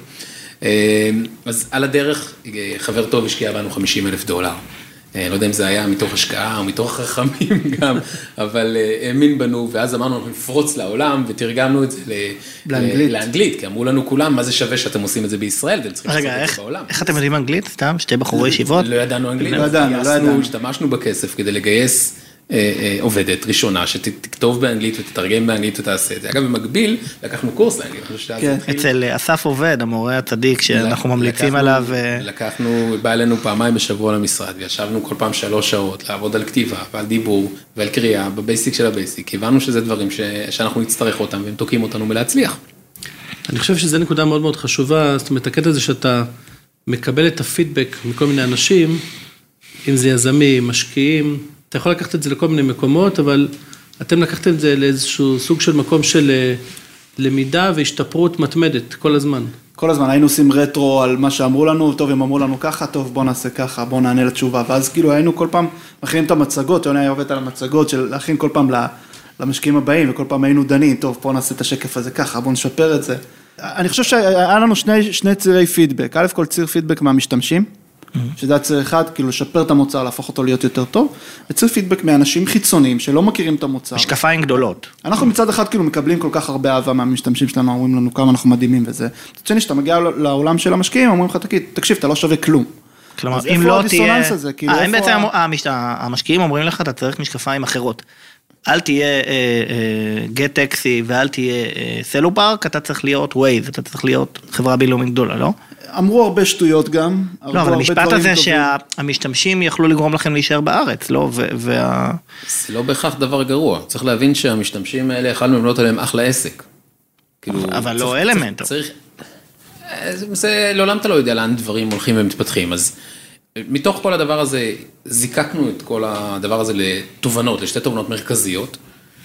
אז על הדרך, חבר טוב השקיע בנו חמישים אלף דולר, לא יודע אם זה היה מתוך השקעה או מתוך חכמים גם, אבל האמין בנו, ואז אמרנו, אנחנו נפרוץ לעולם, ותרגמנו את זה לאנגלית. לאנגלית, כי אמרו לנו כולם, מה זה שווה שאתם עושים את זה בישראל, אתם צריכים לעשות את זה בעולם. איך אתם יודעים אנגלית? סתם, שתי בחורי ישיבות? לא ידענו אנגלית, לא ידענו, לא ידענו. השתמשנו בכסף כדי לגייס עובדת ראשונה, שתכתוב באנגלית ותתרגם באנגלית ותעשה את זה. אגב, במקביל, לקחנו קורס לאנגלית. אצל אסף עובד, המורה הצדיק, שאנחנו ממליצים עליו. לקחנו, בא אלינו פעמיים בשבוע למשרד, וישבנו כל פעם שלוש שעות, לעבוד על כתיבה ועל דיבור ועל קריאה, בבייסיק של הבייסיק. הבנו שזה דברים שאנחנו נצטרך אותם, והם תוקעים אותנו מלהצליח. אני חושב שזו נקודה מאוד מאוד חשובה, זאת אומרת, הקטע הזה שאתה מקבל את הפידבק מכל מיני אנשים, אם זה יזמים, משקיעים, אתה יכול לקחת את זה לכל מיני מקומות, אבל אתם לקחתם את זה לאיזשהו סוג של מקום של למידה והשתפרות מתמדת כל הזמן. כל הזמן היינו עושים רטרו על מה שאמרו לנו, טוב, הם אמרו לנו ככה, טוב, בוא נעשה ככה, בוא נענה לתשובה, ואז כאילו היינו כל פעם מכינים את המצגות, יוני היה עובד על המצגות של להכין כל פעם למשקיעים הבאים, וכל פעם היינו דנים, טוב, בוא נעשה את השקף הזה ככה, בוא נשפר את זה. אני חושב שהיה לנו שני, שני צירי פידבק, א' כל ציר פידבק מהמשתמשים, שזה הציר אחד, כאילו לשפר את המוצר, להפוך אותו להיות יותר טוב, וציר פידבק מאנשים חיצוניים שלא מכירים את המוצר. משקפיים גדולות. אנחנו מצד אחד כאילו מקבלים כל כך הרבה אהבה מהמשתמשים שלנו, אומרים לנו כמה אנחנו מדהימים וזה. מצד שני, שאתה מגיע לעולם של המשקיעים, אומרים לך, תקשיב, אתה לא שווה כלום. כלומר, אם לא תהיה... הם בעצם, המשקיעים אומרים לך, אתה צריך משקפיים אחרות. אל תהיה גט טקסי ואל תהיה סלו פארק, אתה צריך להיות ווייז, אתה צריך להיות חברה בינלאומית גדולה, לא? אמרו הרבה שטויות גם. לא, אבל המשפט הזה שהמשתמשים יכלו לגרום לכם להישאר בארץ, לא? וה... זה לא בהכרח דבר גרוע. צריך להבין שהמשתמשים האלה, יכלנו למנות עליהם אחלה עסק. אבל לא אלמנטור. זה, לעולם אתה לא יודע לאן דברים הולכים ומתפתחים, אז מתוך כל הדבר הזה, זיקקנו את כל הדבר הזה לתובנות, לשתי תובנות מרכזיות,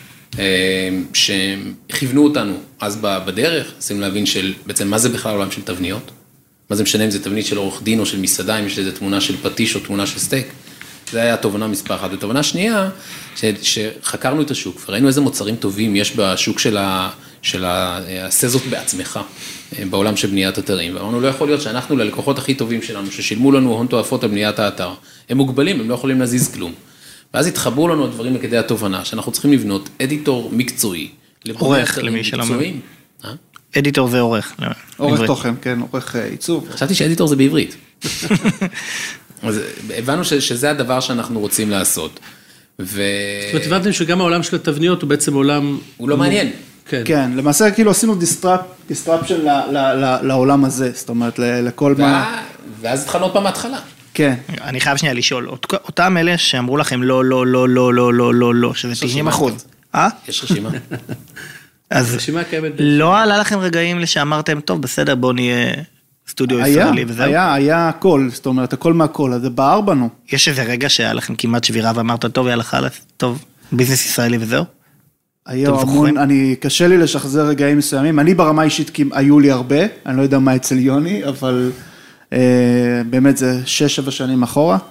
שכיוונו אותנו אז בדרך, עשינו להבין של בעצם מה זה בכלל עולם של תבניות, מה זה משנה אם זה תבנית של עורך דין או של מסעדה, אם יש איזו תמונה של פטיש או תמונה של סטייק, זה היה תובנה מספר אחת. ותובנה שנייה, שחקרנו את השוק, וראינו איזה מוצרים טובים יש בשוק של ה... של הסזות בעצמך, בעולם של בניית אתרים, ואמרנו, לא יכול להיות שאנחנו ללקוחות הכי טובים שלנו, ששילמו לנו הון תועפות על בניית האתר, הם מוגבלים, הם לא יכולים להזיז כלום. ואז התחברו לנו הדברים לכדי התובנה, שאנחנו צריכים לבנות אדיטור מקצועי, עורך למי שלמד. אדיטור זה עורך. עורך תוכן, כן, עורך עיצוב. חשבתי שאדיטור זה בעברית. אז הבנו שזה הדבר שאנחנו רוצים לעשות. זאת אומרת, הבנתם שגם העולם של התבניות הוא בעצם עולם... הוא לא מעניין. כן, למעשה כאילו עשינו דיסטרפשן לעולם הזה, זאת אומרת, לכל מה... ואז התחלנו עוד פעם מההתחלה. כן. אני חייב שנייה לשאול, אותם אלה שאמרו לכם לא, לא, לא, לא, לא, לא, לא, לא, שזה תשעים אחוז. אה? יש רשימה. אז לא עלה לכם רגעים שאמרתם, טוב, בסדר, בוא נהיה סטודיו ישראלי וזהו? היה, היה הכל, זאת אומרת, הכל מהכל, אז זה בער בנו. יש איזה רגע שהיה לכם כמעט שבירה ואמרת, טוב, יאללה חלאס, טוב, ביזנס ישראלי וזהו? היו המון, אני, קשה לי לשחזר רגעים מסוימים, אני ברמה אישית, כי היו לי הרבה, אני לא יודע מה אצל יוני, אבל אה, באמת זה שש, שבע שנים אחורה,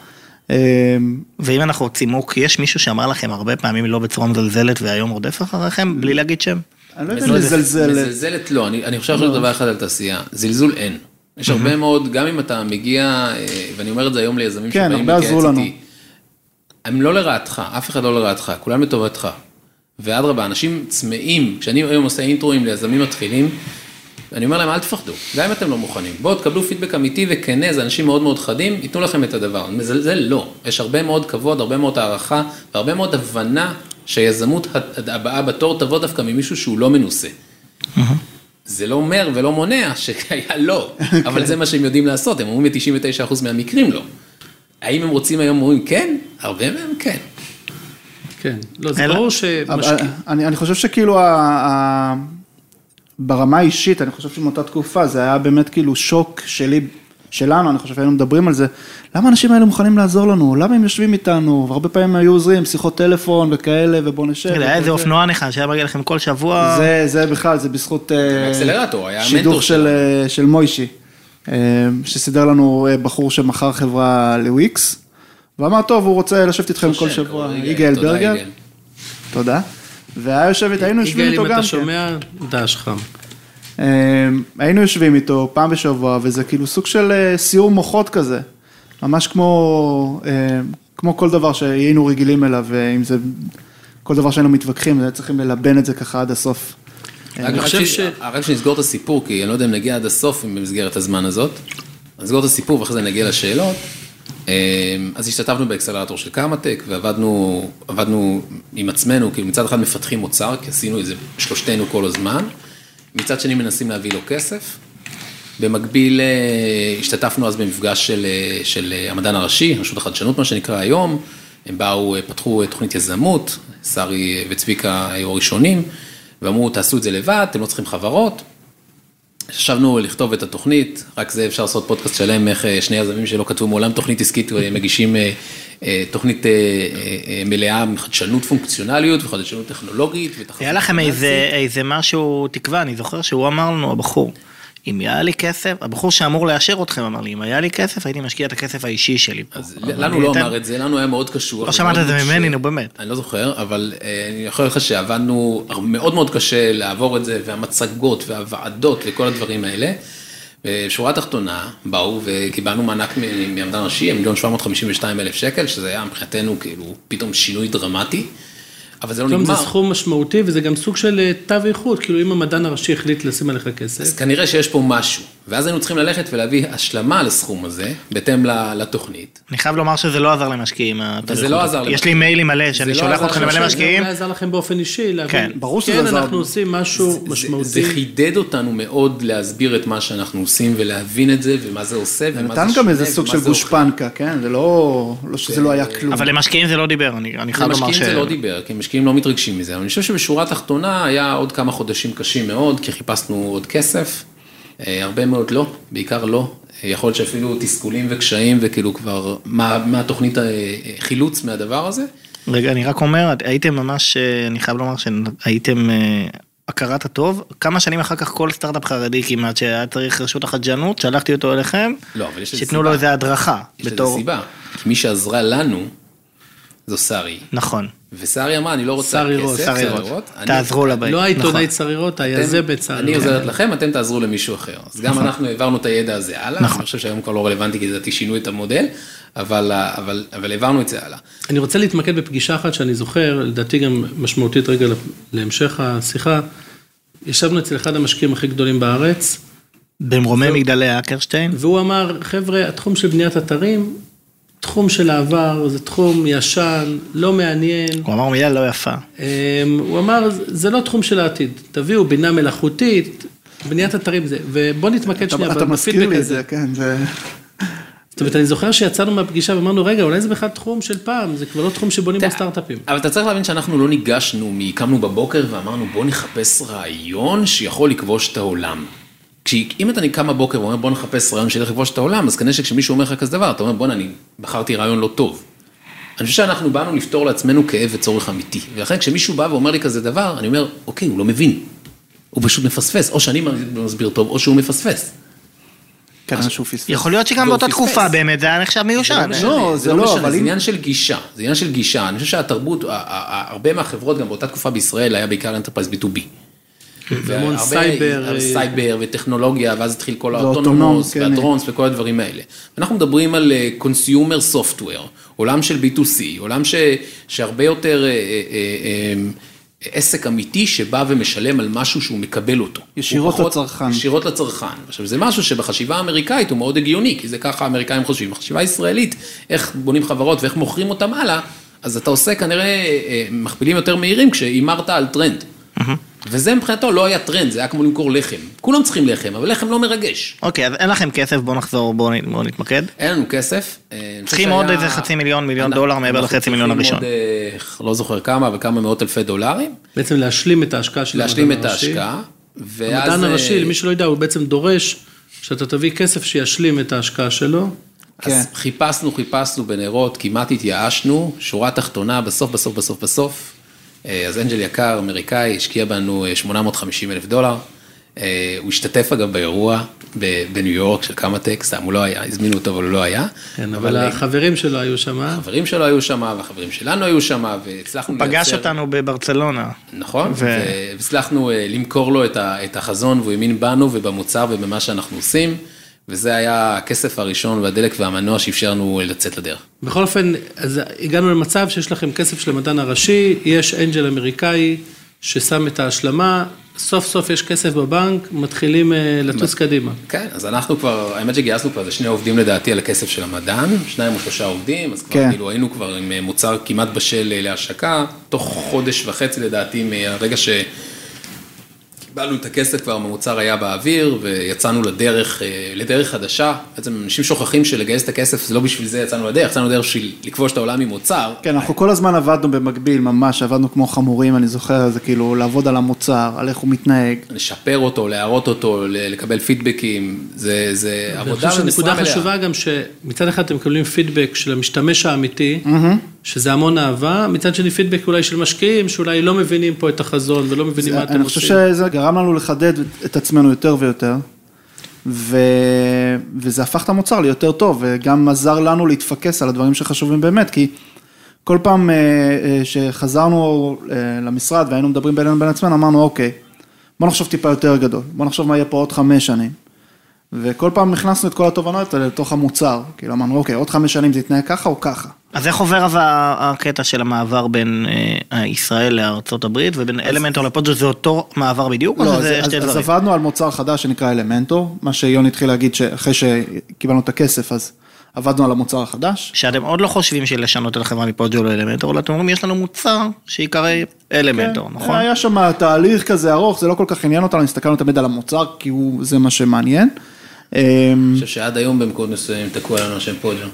ואם אנחנו צימוק, יש מישהו שאמר לכם הרבה פעמים לא בצורה מזלזלת והיום רודף אחריכם, בלי להגיד שם? אני לא יודע לזלזל. מזלזלת לא, אני חושב שזה דבר אחד על תעשייה, זלזול אין. יש הרבה מאוד, גם אם אתה מגיע, ואני אומר את זה היום ליזמים שבאים להתייעץ איתי, הם לא לרעתך, אף אחד לא לרעתך, כולם לטובתך. ואדרבה, אנשים צמאים, כשאני היום עושה אינטרואים ליזמים מתחילים, אני אומר להם, אל תפחדו, גם אם אתם לא מוכנים. בואו, תקבלו פידבק אמיתי וכנה, זה אנשים מאוד מאוד חדים, ייתנו לכם את הדבר. זה לא, יש הרבה מאוד כבוד, הרבה מאוד הערכה, והרבה מאוד הבנה שהיזמות הבאה בתור תבוא דווקא ממישהו שהוא לא מנוסה. זה לא אומר ולא מונע שהיה לא, אבל זה מה שהם יודעים לעשות, הם אומרים ב-תשעים ותשעה אחוז מהמקרים לא. האם הם רוצים היום אומרים כן? הרבה מהם כן. כן, לא, זה ברור שמשקיע. אני חושב שכאילו, ברמה האישית, אני חושב שמאותה תקופה, זה היה באמת כאילו שוק שלי, שלנו, אני חושב שהיינו מדברים על זה, למה האנשים האלה מוכנים לעזור לנו? למה הם יושבים איתנו? והרבה פעמים היו עוזרים, שיחות טלפון וכאלה, ובוא נשב. היה איזה אופנוען אחד שהיה מגיע לכם כל שבוע. זה בכלל, זה בזכות אקסלרטור, היה שידוך של מוישי, שסידר לנו בחור שמכר חברה לוויקס, ואמר, טוב, הוא רוצה לשבת איתכם כל שבוע, יגאל ברגר. תודה. והיה יושב איתו, היינו יושבים איתו גם. יגאל, אם אתה שומע, דש חם. היינו יושבים איתו פעם בשבוע, וזה כאילו סוג של סיור מוחות כזה. ממש כמו, כמו כל דבר שהיינו רגילים אליו, ואם זה כל דבר שהיינו מתווכחים, צריכים ללבן את זה ככה עד הסוף. רק שנסגור את הסיפור, כי אני לא יודע אם נגיע עד הסוף במסגרת הזמן הזאת, נסגור את הסיפור ואחרי זה נגיע לשאלות. אז השתתפנו באקסלרטור של קמא-טק, ועבדנו עבדנו עם עצמנו, כאילו מצד אחד מפתחים מוצר, כי עשינו איזה שלושתנו כל הזמן, מצד שני מנסים להביא לו כסף, במקביל השתתפנו אז במפגש של, של המדען הראשי, רשות החדשנות מה שנקרא היום, הם באו, פתחו תוכנית יזמות, שרי וצביקה היו ראשונים, ואמרו תעשו את זה לבד, אתם לא צריכים חברות, חשבנו לכתוב את התוכנית, רק זה אפשר לעשות פודקאסט שלם, איך שני יזמים שלא כתבו מעולם תוכנית עסקית, מגישים תוכנית מלאה מחדשנות פונקציונליות וחדשנות טכנולוגית. היה לכם איזה, איזה משהו תקווה, אני זוכר שהוא אמר לנו, הבחור, אם היה לי כסף, הבחור שאמור לאשר אתכם אמר לי, אם היה לי כסף, הייתי משקיע את הכסף האישי שלי. אז לנו לא אמר את זה, לנו היה מאוד קשור. לא שמעת את זה ממני, נו באמת. אני לא זוכר, אבל אני יכול לך שעבדנו מאוד מאוד קשה לעבור את זה, והמצגות והוועדות וכל הדברים האלה. בשורה התחתונה באו וקיבלנו מענק מהמדען הראשי, מיליון שבע מאות חמישים ושתיים אלף שקל, שזה היה מבחינתנו כאילו פתאום שינוי דרמטי. אבל זה לא נגמר. זה סכום משמעותי, וזה גם סוג של תו איכות, כאילו אם המדען הראשי החליט לשים עליך כסף. אז כנראה שיש פה משהו, ואז היינו צריכים ללכת ולהביא השלמה לסכום הזה, בהתאם לתוכנית. אני חייב לומר שזה לא עזר למשקיעים. וזה לא עזר למשקיעים. יש לי מיילים מלא, שאני שולח אתכם למלא משקיעים. זה עזר לכם באופן אישי, כן, ברור שזה עזר. כן, אנחנו עושים משהו משמעותי. זה חידד אותנו מאוד להסביר את מה שאנחנו עושים, ולהבין את זה, ומה זה עושה, ומה זה נתן גם איזה סוג של גושפנקה, כן? זה לא שזה לא היה כלום. אבל למשקיעים זה לא דיבר, אני חייב לומר ש... למשקיעים זה לא דיבר, כי משקיעים לא מתרגשים מזה. אבל אני חושב שבשורה התחתונה היה עוד כמה חודשים קשים מאוד, כי חיפשנו עוד כסף, הרבה מאוד לא, בעיקר לא, יכול להיות שאפילו תסכולים וקשיים, וכאילו כבר, מה, מה התוכנית חילוץ מהדבר הזה? רגע, אני רק אומר, הייתם ממש, אני חייב לומר שהייתם הכרת הטוב, כמה שנים אחר כך כל סטארט-אפ חרדי כמעט, שהיה צריך רשות החדשנות, שלחתי אותו אליכם, לא, אבל יש לזה שתנו לו איזה הדרכה. יש לזה סיבה, מי שעזרה לנו, זו שרי. נכון. ושרי אמרה, אני לא רוצה כסף, שרירות, תעזרו לבית. לא העיתונאית שרירות, היזם בצה"ל. אני עוזרת לכם, אתם תעזרו למישהו אחר. אז גם אנחנו העברנו את הידע הזה הלאה, אני חושב שהיום כבר לא רלוונטי, כי לדעתי שינו את המודל, אבל העברנו את זה הלאה. אני רוצה להתמקד בפגישה אחת שאני זוכר, לדעתי גם משמעותית רגע להמשך השיחה, ישבנו אצל אחד המשקיעים הכי גדולים בארץ, במרומי מגדלי אקרשטיין, והוא אמר, חבר'ה, התחום של בניית אתרים, תחום של העבר, זה תחום ישן, לא מעניין. הוא אמר מילה לא יפה. הוא אמר, זה לא תחום של העתיד, תביאו בינה מלאכותית, בניית אתרים זה, ובוא נתמקד שנייה בפידבק הזה. אתה מזכיר לי את זה, כן, זה... זאת אומרת, אני זוכר שיצאנו מהפגישה ואמרנו, רגע, אולי זה בכלל תחום של פעם, זה כבר לא תחום שבונים בו סטארט-אפים. אבל אתה צריך להבין שאנחנו לא ניגשנו, קמנו בבוקר ואמרנו, בוא נחפש רעיון שיכול לכבוש את העולם. אם אתה נקם בבוקר ואומר, בוא נחפש רעיון שילך לכבוש את העולם, אז כנראה שכשמישהו אומר לך כזה דבר, אתה אומר, בוא, אני בחרתי רעיון לא טוב. אני חושב שאנחנו באנו לפתור לעצמנו כאב וצורך אמיתי. ולכן כשמישהו בא ואומר לי כזה דבר, אני אומר, אוקיי, הוא לא מבין. הוא פשוט מפספס, או שאני מסביר טוב, או שהוא מפספס. כנראה שהוא פספס. יכול להיות שגם באותה תקופה באמת זה היה נחשב מיושן. לא, זה לא, אבל זה עניין של גישה, זה עניין של גישה, אני חושב שהתרבות, הרבה מהחברות גם באותה תקופה בישראל היה בעיקר אנטרפרייז בי טו בי. והמון סייבר. סייבר וטכנולוגיה, ואז התחיל כל האוטונומוס והדרונס וכל הדברים האלה. אנחנו מדברים על קונסיומר סופטוור, עולם של בי טו סי, עולם שהרבה יותר עסק אמיתי שבא ומשלם על משהו שהוא מקבל אותו. ישירות לצרכן. ישירות לצרכן. עכשיו, זה משהו שבחשיבה האמריקאית הוא מאוד הגיוני, כי זה ככה האמריקאים חושבים. בחשיבה הישראלית, איך בונים חברות ואיך מוכרים אותם הלאה, אז אתה עושה כנראה מכפילים יותר מהירים כשאימרת על טרנד. וזה מבחינתו לא היה טרנד, זה היה כמו למכור לחם. כולם צריכים לחם, אבל לחם לא מרגש. אוקיי, אז אין לכם כסף, בואו נחזור, בואו נתמקד. אין לנו כסף. צריכים עוד איזה חצי מיליון, מיליון דולר מעבר לחצי מיליון הראשון. לא זוכר כמה, וכמה מאות אלפי דולרים. בעצם להשלים את ההשקעה של המדען הראשי. להשלים את ההשקעה. המדען הראשי, למי שלא יודע, הוא בעצם דורש שאתה תביא כסף שישלים את ההשקעה שלו. אז חיפשנו, חיפשנו בנרות, כמעט התייאשנו, שורה תחתונה, בסוף, בסוף, בסוף, בסוף. אז אנג'ל יקר, אמריקאי, השקיע בנו שמונה מאות וחמישים אלף דולר, הוא השתתף אגב באירוע בניו יורק של קמא-טק, סתם הוא לא היה, הזמינו אותו אבל הוא לא היה. כן, אבל החברים שלו היו שם. החברים שלו היו שם, והחברים שלנו היו שם, והצלחנו לייצר... פגש אותנו בברצלונה. נכון, והצלחנו למכור לו את החזון, והוא האמין בנו ובמוצר ובמה שאנחנו עושים, וזה היה הכסף הראשון והדלק והמנוע שאפשרנו לצאת לדרך. בכל אופן, אז הגענו למצב שיש לכם כסף של המדען הראשי, יש אנג'ל אמריקאי ששם את ההשלמה, סוף סוף יש כסף בבנק, מתחילים לטוס קדימה. כן, אז אנחנו כבר, האמת שגייסנו כבר, זה שני עובדים לדעתי על הכסף של המדען, שניים או שלושה עובדים, אז כבר כאילו היינו כבר עם מוצר כמעט בשל להשקה, תוך חודש וחצי לדעתי מהרגע ש... קיבלנו את הכסף כבר, המוצר היה באוויר, ויצאנו לדרך, לדרך חדשה. בעצם אנשים שוכחים שלגייס את הכסף, זה לא בשביל זה יצאנו לדרך, יצאנו לדרך בשביל לכבוש את העולם עם מוצר. כן, אנחנו כל הזמן עבדנו במקביל, ממש, עבדנו כמו חמורים, אני זוכר, זה כאילו לעבוד על המוצר, על איך הוא מתנהג. לשפר אותו, להראות אותו, לקבל פידבקים, זה, זה עבודה במשרה מלאה. נקודה חשובה גם שמצד אחד אתם מקבלים פידבק של המשתמש האמיתי, שזה המון אהבה, מצד שני פידבק אולי של משקיעים, שאולי לא מבינים פה את החזון, ולא מבינים מה אתם עושים. אני חושב שזה גרם לנו לחדד את עצמנו יותר ויותר, ו... וזה הפך את המוצר ליותר טוב, וגם עזר לנו להתפקס על הדברים שחשובים באמת, כי כל פעם שחזרנו למשרד, והיינו מדברים בינינו בין עצמנו, אמרנו, אוקיי, בוא נחשוב טיפה יותר גדול, בוא נחשוב מה יהיה פה עוד חמש שנים, וכל פעם הכנסנו את כל התובנות האלה לתוך המוצר, כאילו אמרנו, אוקיי, עוד חמש שנים זה יתנהג ככה או ככה. אז איך עובר הקטע של המעבר בין ישראל לארצות הברית, ובין אלמנטור לפודג'ו, זה אותו מעבר בדיוק? לא, אז עבדנו על מוצר חדש שנקרא אלמנטור, מה שיון התחיל להגיד שאחרי שקיבלנו את הכסף, אז עבדנו על המוצר החדש. שאתם עוד לא חושבים שלשנות את החברה מפודג'ו לאלמנטור, אלא אתם אומרים, יש לנו מוצר שיקרא אלמנטור, נכון? היה שם תהליך כזה ארוך, זה לא כל כך עניין אותנו, הסתכלנו תמיד על המוצר, כי זה מה שמעניין. אני חושב שעד היום במקומות מסוימים תקוע לנו שם פודג'ו.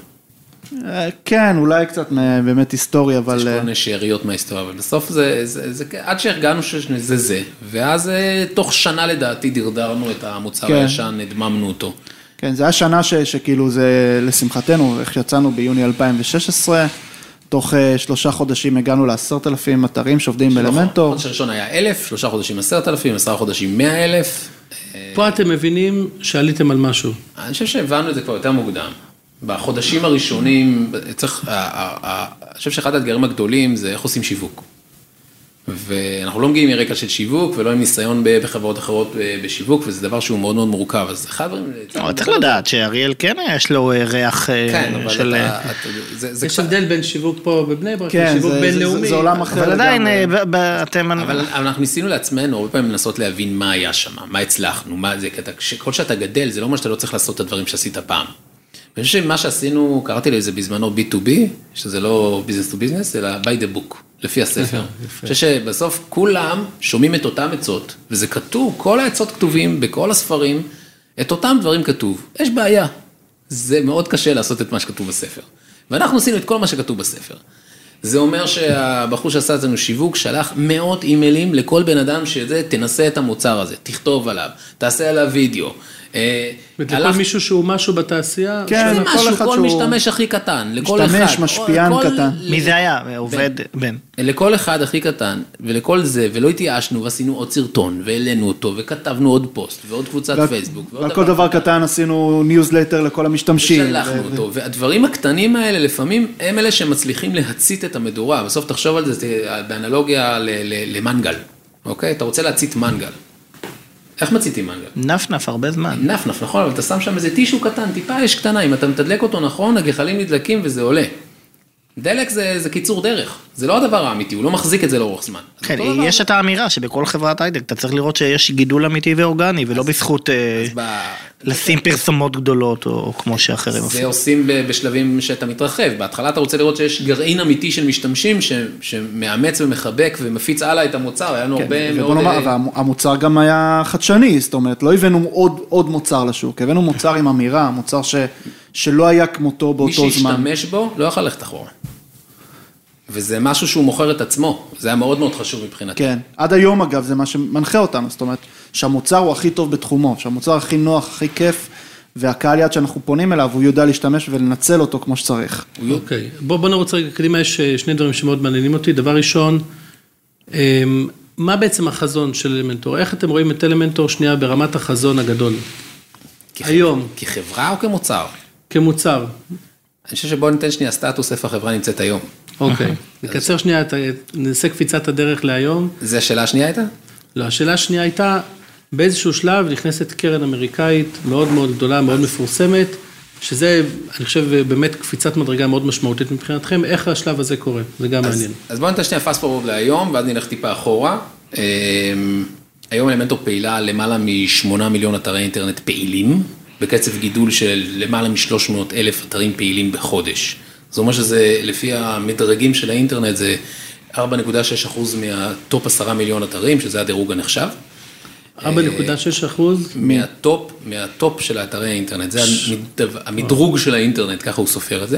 כן, אולי קצת באמת היסטוריה, אבל... יש כל מיני שאריות מההיסטוריה, אבל בסוף זה, זה, זה, עד שהרגענו שזה זה, ואז תוך שנה לדעתי דרדרנו את המוצר הישן, נדממנו אותו. כן, זה היה שנה ש, שכאילו זה לשמחתנו, איך שיצאנו ביוני אלפיים ושש עשרה, תוך שלושה חודשים הגענו לעשרת אלפים אתרים שעובדים באלמנטור. חודש ראשון היה אלף, שלושה חודשים עשרת אלפים, עשרה חודשים מאה אלף. פה אתם מבינים שעליתם על משהו. אני חושב שהבנו את זה כבר יותר מוקדם. בחודשים הראשונים, צריך, אני חושב שאחד האתגרים הגדולים זה איך עושים שיווק. ואנחנו לא מגיעים מרקע של שיווק, ולא עם ניסיון בחברות אחרות בשיווק, וזה דבר שהוא מאוד מאוד מורכב. אז אחד דברים... צריך לדעת שאריאל כן יש לו ריח של... יש הבדל בין שיווק פה בבני ברק, שיווק בינלאומי. זה עולם אחר. אבל עדיין, אתם... אבל אנחנו ניסינו לעצמנו, הרבה פעמים לנסות להבין מה היה שם, מה הצלחנו, מה זה, כל שאתה גדל, זה לא אומר שאתה לא צריך לעשות את הדברים שעשית פעם. אני חושב שמה שעשינו, קראתי לזה בזמנו בי טו בי, שזה לא business to business, אלא by the book, לפי הספר. אני חושב שבסוף כולם שומעים את אותם עצות, וזה כתוב, כל העצות כתובים בכל הספרים, את אותם דברים כתוב. יש בעיה. זה מאוד קשה לעשות את מה שכתוב בספר. ואנחנו עשינו את כל מה שכתוב בספר. זה אומר שהבחור שעשה אצלנו שיווק, שלח מאות אימיילים לכל בן אדם שזה, תנסה את המוצר הזה, תכתוב עליו, תעשה עליו וידאו, לכל מישהו שהוא משהו בתעשייה? כן, זה משהו, כל משתמש הכי קטן, לכל אחד. משתמש, משפיען קטן. מי זה היה? עובד בן. לכל אחד הכי קטן, ולכל זה, ולא התייאשנו, ועשינו עוד סרטון, והעלינו אותו, וכתבנו עוד פוסט, ועוד קבוצת פייסבוק. ועל כל דבר קטן עשינו ניוזלטר לכל המשתמשים. ושלחנו אותו, והדברים הקטנים האלה לפעמים הם אלה שמצליחים להצית את המדורה. בסוף תחשוב על זה באנלוגיה למנגל, אוקיי? אתה רוצה להצית מנגל. איך מציתים מנגל? נפנף הרבה זמן. נפנף, נכון, אבל אתה שם שם איזה טישו קטן, טיפה אש קטנה, אם אתה מתדלק אותו נכון, הגחלים נדלקים וזה עולה. דלק זה, זה קיצור דרך, זה לא הדבר האמיתי, הוא לא מחזיק את זה לאורך זמן. כן, יש את האמירה שבכל חברת הייטק אתה צריך לראות שיש גידול אמיתי ואורגני, ולא בזכות לשים פרסומות גדולות או כמו שאחרים עושים. זה עושים בשלבים שאתה מתרחב, בהתחלה אתה רוצה לראות שיש גרעין אמיתי של משתמשים שמאמץ ומחבק ומפיץ הלאה את המוצר, היה לנו הרבה מאוד... המוצר גם היה חדשני, זאת אומרת, לא הבאנו עוד מוצר לשוק, הבאנו מוצר עם אמירה, מוצר שלא היה כמותו באותו זמן. מי שהשתמש בו לא יכל ללכת אחורה. וזה משהו שהוא מוכר את עצמו, זה היה מאוד מאוד חשוב מבחינתי. כן, עד היום אגב זה מה שמנחה אותנו, זאת אומרת שהמוצר הוא הכי טוב בתחומו, שהמוצר הכי נוח, הכי כיף, והקהל יד שאנחנו פונים אליו, הוא יודע להשתמש ולנצל אותו כמו שצריך. אוקיי, בוא נרוץ רגע קדימה, יש שני דברים שמאוד מעניינים אותי, דבר ראשון, מה בעצם החזון של אלמנטור? איך אתם רואים את אלמנטור שנייה ברמת החזון הגדול? היום. כחברה או כמוצר? כמוצר. אני חושב שבואו ניתן שנייה סטטוס איפה החברה נמצאת היום. אוקיי, נקצר שנייה, נעשה קפיצת הדרך להיום. זה השאלה השנייה הייתה? לא, השאלה השנייה הייתה, באיזשהו שלב נכנסת קרן אמריקאית מאוד מאוד גדולה, מאוד מפורסמת, שזה, אני חושב, באמת קפיצת מדרגה מאוד משמעותית מבחינתכם, איך השלב הזה קורה? זה גם מעניין. אז בואו ניתן שנייה פאסט פורוורד להיום, ואז נלך טיפה אחורה. היום אלמנטור פעילה למעלה משמונה מיליון אתרי אינטרנט פעילים, בקצב גידול של למעלה משלוש מאות אלף אתרים פעילים בחודש. זאת אומרת שזה, לפי המדרגים של האינטרנט, זה ארבע נקודה שש אחוז מהטופ עשרה מיליון אתרים, שזה הדירוג הנחשב. ארבע נקודה שש אחוז? מהטופ, מהטופ של האתרי האינטרנט, זה המדרוג של האינטרנט, ככה הוא סופר את זה.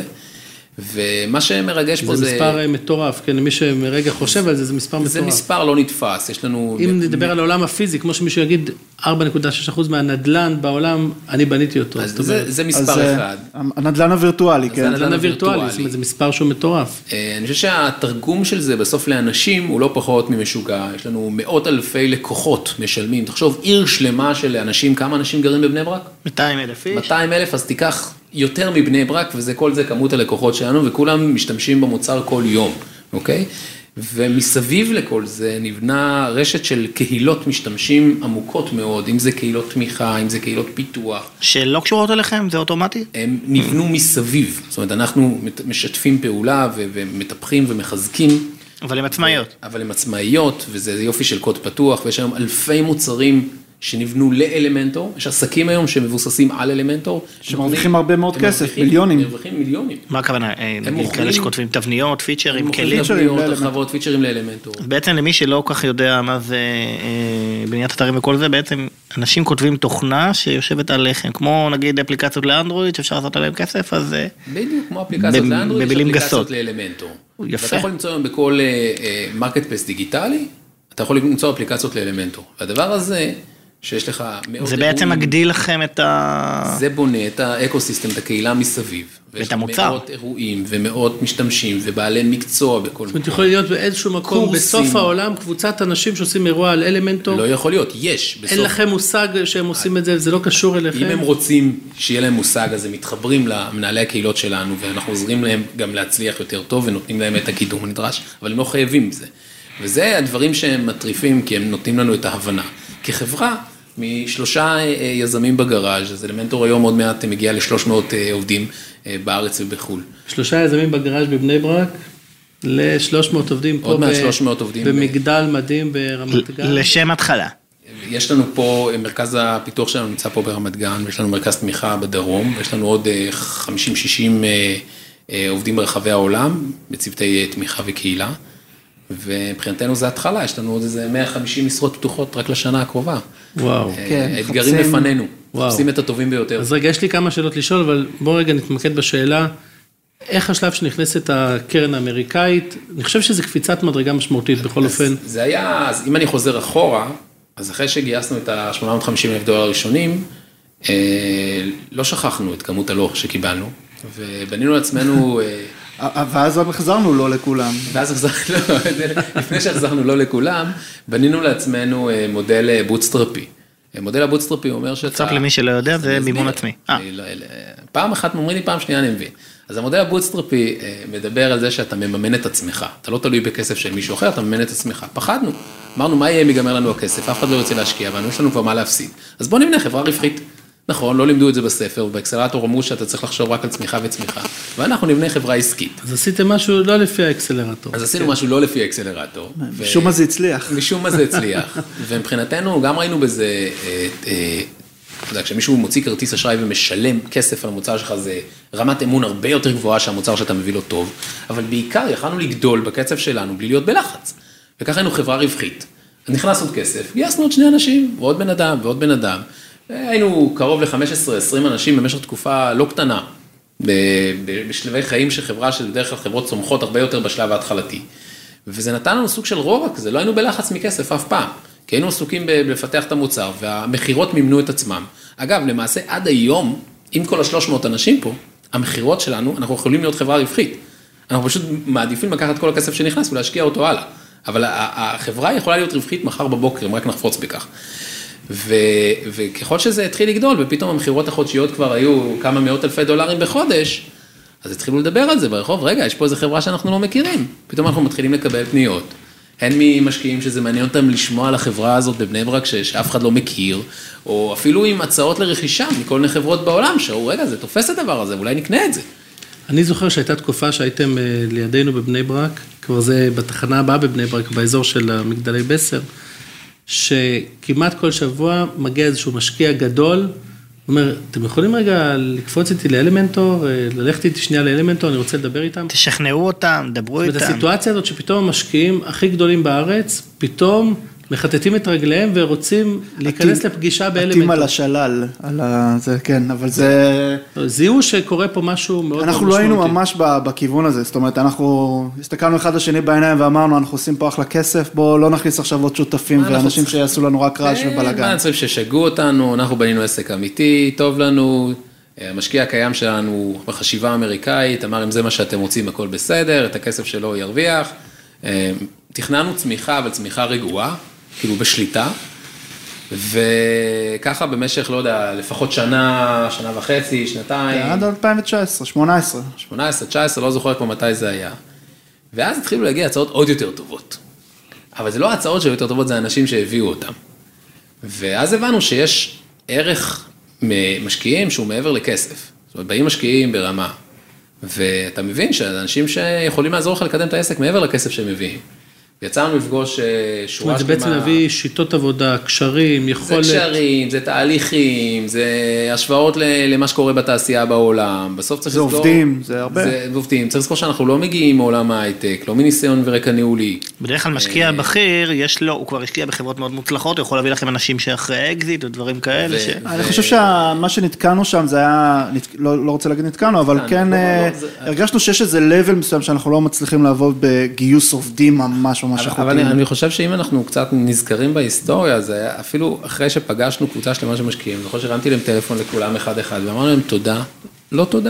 ומה שמרגש פה זה... זה מספר מטורף, כן, מי שמרגע חושב על זה, זה מספר מטורף. זה מספר לא נתפס, יש לנו... אם נדבר על העולם הפיזי, כמו שמישהו יגיד, ארבע נקודה שש אחוז מהנדלן בעולם, אני בניתי אותו. זה מספר אחד. הנדלן הווירטואלי, כן. הנדלן הווירטואלי, זאת אומרת, זה מספר שהוא מטורף. אני חושב שהתרגום של זה בסוף לאנשים, הוא לא פחות ממשוגע. יש לנו מאות אלפי לקוחות משלמים. תחשוב, עיר שלמה של אנשים, כמה אנשים גרים בבני ברק? מאתיים אלף איש. מאתיים אלף, אז תיקח יותר מבני ברק, וזה כל זה כמות הלקוחות שלנו, וכולם משתמשים במוצר כל יום, אוקיי? ומסביב לכל זה נבנה רשת של קהילות משתמשים עמוקות מאוד, אם זה קהילות תמיכה, אם זה קהילות פיתוח. שלא קשורות אליכם, זה אוטומטי? הם נבנו מסביב, זאת אומרת, אנחנו משתפים פעולה ומטפחים ומחזקים. אבל הם עצמאיות. אבל הם עצמאיות, וזה יופי של קוד פתוח, ויש היום אלפי מוצרים שנבנו לאלמנטור, יש עסקים היום שמבוססים על אלמנטור. שמרוויחים הרבה מאוד כסף, מיליונים. מרוויחים מיליונים. מה הכוונה? נגיד כאלה שכותבים תבניות, פיצ'רים, כלים. תבניות, הרחבות, פיצ'רים לאלמנטור. בעצם למי שלא כך יודע מה זה בניית אתרים וכל זה, בעצם אנשים כותבים תוכנה שיושבת עליכם, כמו נגיד אפליקציות לאנדרואיד, שאפשר לעשות עליהם כסף, אז... בדיוק, כמו אפליקציות לאנדרואיד, יש אפליקציות לאלמנטור. יפה. ואתה יכול למצוא היום בכל מרקט פלייס דיגיטלי, אתה יכול למצוא אפליקציות לאלמנטור. והדבר הזה שיש לך מאות אירועים. זה בעצם מגדיל לכם את ה... זה בונה את האקוסיסטם, את הקהילה מסביב. ואת המוצר. מאות אירועים ומאות משתמשים ובעלי מקצוע בכל מקום. זאת אומרת, יכול להיות באיזשהו מקום, בסוף העולם, קבוצת אנשים שעושים אירוע על אלמנטור. לא יכול להיות, יש. אין לכם מושג שהם עושים את זה, זה לא קשור אליכם. אם הם רוצים שיהיה להם מושג, אז הם מתחברים למנהלי הקהילות שלנו, ואנחנו עוזרים להם גם להצליח יותר טוב, ונותנים להם את הקידום הנדרש, אבל הם לא חייבים בזה. וזה הדברים שהם מטריפים, כי הם נותנים לנו את ההבנה. כחברה, משלושה יזמים בגראז', אז אלמנטור היום עוד מעט מגיע ל-שלוש מאות עובדים בארץ ובחול. שלושה יזמים בגראז' בבני ברק, ל-שלוש מאות עובדים פה במגדל מדהים ברמת גן. לשם התחלה. יש לנו פה, מרכז הפיתוח שלנו נמצא פה ברמת גן, ויש לנו מרכז תמיכה בדרום, ויש לנו עוד חמישים שישים עובדים ברחבי העולם, בצוותי תמיכה וקהילה. ומבחינתנו זה התחלה, יש לנו עוד איזה מאה וחמישים משרות פתוחות רק לשנה הקרובה. וואו. האתגרים לפנינו, מחפשים את הטובים ביותר. אז רגע, יש לי כמה שאלות לשאול, אבל בואו רגע נתמקד בשאלה, איך השלב שנכנסת הקרן האמריקאית, אני חושב שזה קפיצת מדרגה משמעותית בכל אופן. זה היה, אז אם אני חוזר אחורה, אז אחרי שגייסנו את ה-שמונה מאות וחמישים אלף דולר הראשונים, לא שכחנו את כמות הלא שקיבלנו, ובנינו לעצמנו... ואז החזרנו לא לכולם. ואז החזרנו, לפני שהחזרנו לא לכולם, בנינו לעצמנו מודל בוטסטראפי. מודל הבוטסטראפי אומר שאתה... קצת למי שלא יודע, זה מימון עצמי. פעם אחת אומרים לי, פעם שנייה אני מבין. אז המודל הבוטסטראפי מדבר על זה שאתה מממן את עצמך. אתה לא תלוי בכסף של מישהו אחר, אתה מממן את עצמך. פחדנו. אמרנו, מה יהיה אם ייגמר לנו הכסף? אף אחד לא יוצא להשקיע, ואנו יש לנו כבר מה להפסיד. אז בוא נבנה חברה רווחית. נכון, לא לימדו את זה בספר, ובאקסלרטור אמרו שאתה צריך לחשוב רק על צמיחה וצמיחה, ואנחנו נבנה חברה עסקית. אז עשיתם משהו לא לפי האקסלרטור. אז עשינו משהו לא לפי האקסלרטור. משום מה זה הצליח. משום מה זה הצליח. ומבחינתנו גם ראינו בזה, כשמישהו מוציא כרטיס אשראי ומשלם כסף על המוצר שלך, זה רמת אמון הרבה יותר גבוהה שהמוצר שאתה מביא לו טוב, אבל בעיקר יכלנו לגדול בקצב שלנו בלי להיות בלחץ. וככה היינו חברה רווחית. נכנס עוד כסף, גייסנו עוד שני אנשים, ועוד בן אדם, ועוד בן אדם. היינו קרוב ל-חמש עשרה עשרים אנשים במשך תקופה לא קטנה, בשלבי חיים של חברה שבדרך כלל חברות צומחות הרבה יותר בשלב ההתחלתי. וזה נתן לנו סוג של רובע כזה, לא היינו בלחץ מכסף אף פעם, כי היינו עסוקים לפתח את המוצר, והמחירות מימנו את עצמם. אגב, למעשה עד היום, עם כל ה-שלוש מאות אנשים פה, המחירות שלנו, אנחנו יכולים להיות חברה רווחית. אנחנו פשוט מעדיפים לקחת כל הכסף שנכנס ולהשקיע אותו הלאה. אבל החברה יכולה להיות רווחית מחר בבוקר, אם רק נחפוץ בכך. ו, וככל שזה התחיל לגדול, ופתאום המחירות החודשיות כבר היו כמה מאות אלפי דולרים בחודש, אז התחילו לדבר על זה ברחוב, רגע, יש פה איזו חברה שאנחנו לא מכירים. פתאום אנחנו מתחילים לקבל פניות. הן ממשקיעים שזה מעניין אותם לשמוע על החברה הזאת בבני ברק, שאף אחד לא מכיר, או אפילו עם הצעות לרכישה מכל מיני חברות בעולם, שאו, רגע, זה תופס את הדבר הזה, אולי נקנה את זה. אני זוכר שהייתה תקופה שהייתם לידינו בבני ברק, כבר זה בתחנה הבאה בבני ברק, באזור של מגדלי בסר, שכמעט כל שבוע מגיע איזשהו משקיע גדול, אומר, אתם יכולים רגע לקפוץ איתי לאלמנטור, ללכת איתי שנייה לאלמנטור, אני רוצה לדבר איתם. תשכנעו אותם, דברו איתם. ואת הסיטואציה הזאת שפתאום המשקיעים הכי גדולים בארץ, פתאום מחטטים את רגליהם ורוצים להיכנס לפגישה באלמנטור. עטים על השלל, על זה, כן, אבל זה... זיהו שקורה פה משהו מאוד משמעותי. אנחנו לא היינו ממש בכיוון הזה, זאת אומרת, אנחנו הסתכלנו אחד לשני בעיניים ואמרנו, אנחנו עושים פה אחלה כסף, בואו לא נכניס עכשיו עוד שותפים ואנשים שיעשו לנו רק רעש ובלגן. מה נצטרך ששגעו אותנו, אנחנו בנינו עסק אמיתי, טוב לנו, המשקיע הקיים שלנו בחשיבה האמריקאית, אמר אם זה מה שאתם רוצים, הכל בסדר, את הכסף שלו ירוויח. תכננו צמיחה, אבל צמיחה רגועה, כאילו בשליטה, וככה במשך, לא יודע, לפחות שנה, שנה וחצי, שנתיים. עד אלפיים תשע עשרה, שמונה עשרה. שמונה עשרה, תשע עשרה, לא זוכר פה מתי זה היה. ואז התחילו להגיע הצעות עוד יותר טובות. אבל זה לא הצעות שיותר טובות, זה אנשים שהביאו אותם. ואז הבנו שיש ערך משקיעים שהוא מעבר לכסף. זאת אומרת, באים משקיעים ברמה, ואתה מבין שאנשים שיכולים לעזור לך לקדם את העסק מעבר לכסף שהם מביאים. ויצאנו לפגוש שורה שלמה. זה בעצם להביא שיטות עבודה, קשרים, יכולת. זה קשרים, זה תהליכים, זה השוואות למה שקורה בתעשייה בעולם. בסוף צריך לזכור. זה עובדים, זה הרבה. זה עובדים. צריך לזכור שאנחנו לא מגיעים מעולם ההייטק, לא מניסיון ורקע ניהולי. בדרך כלל משקיע בכיר, יש לו, הוא כבר השקיע בחברות מאוד מוצלחות, הוא יכול להביא לכם אנשים שאחרי אקזיט או דברים כאלה. אני חושב שמה שנתקענו שם זה היה, לא רוצה להגיד נתקענו, אבל כן, הרגשנו שיש איזה לבל מסוים שאנחנו לא מצליחים לעבוד בגיוס עובדים ממש ממש איכותיים. אבל אני חושב שאם אנחנו קצת נזכרים בהיסטוריה, זה אפילו אחרי שפגשנו קבוצה שלמה שמשקיעים, זוכר שהרמתי להם טלפון לכולם אחד אחד, ואמרנו להם תודה, לא תודה.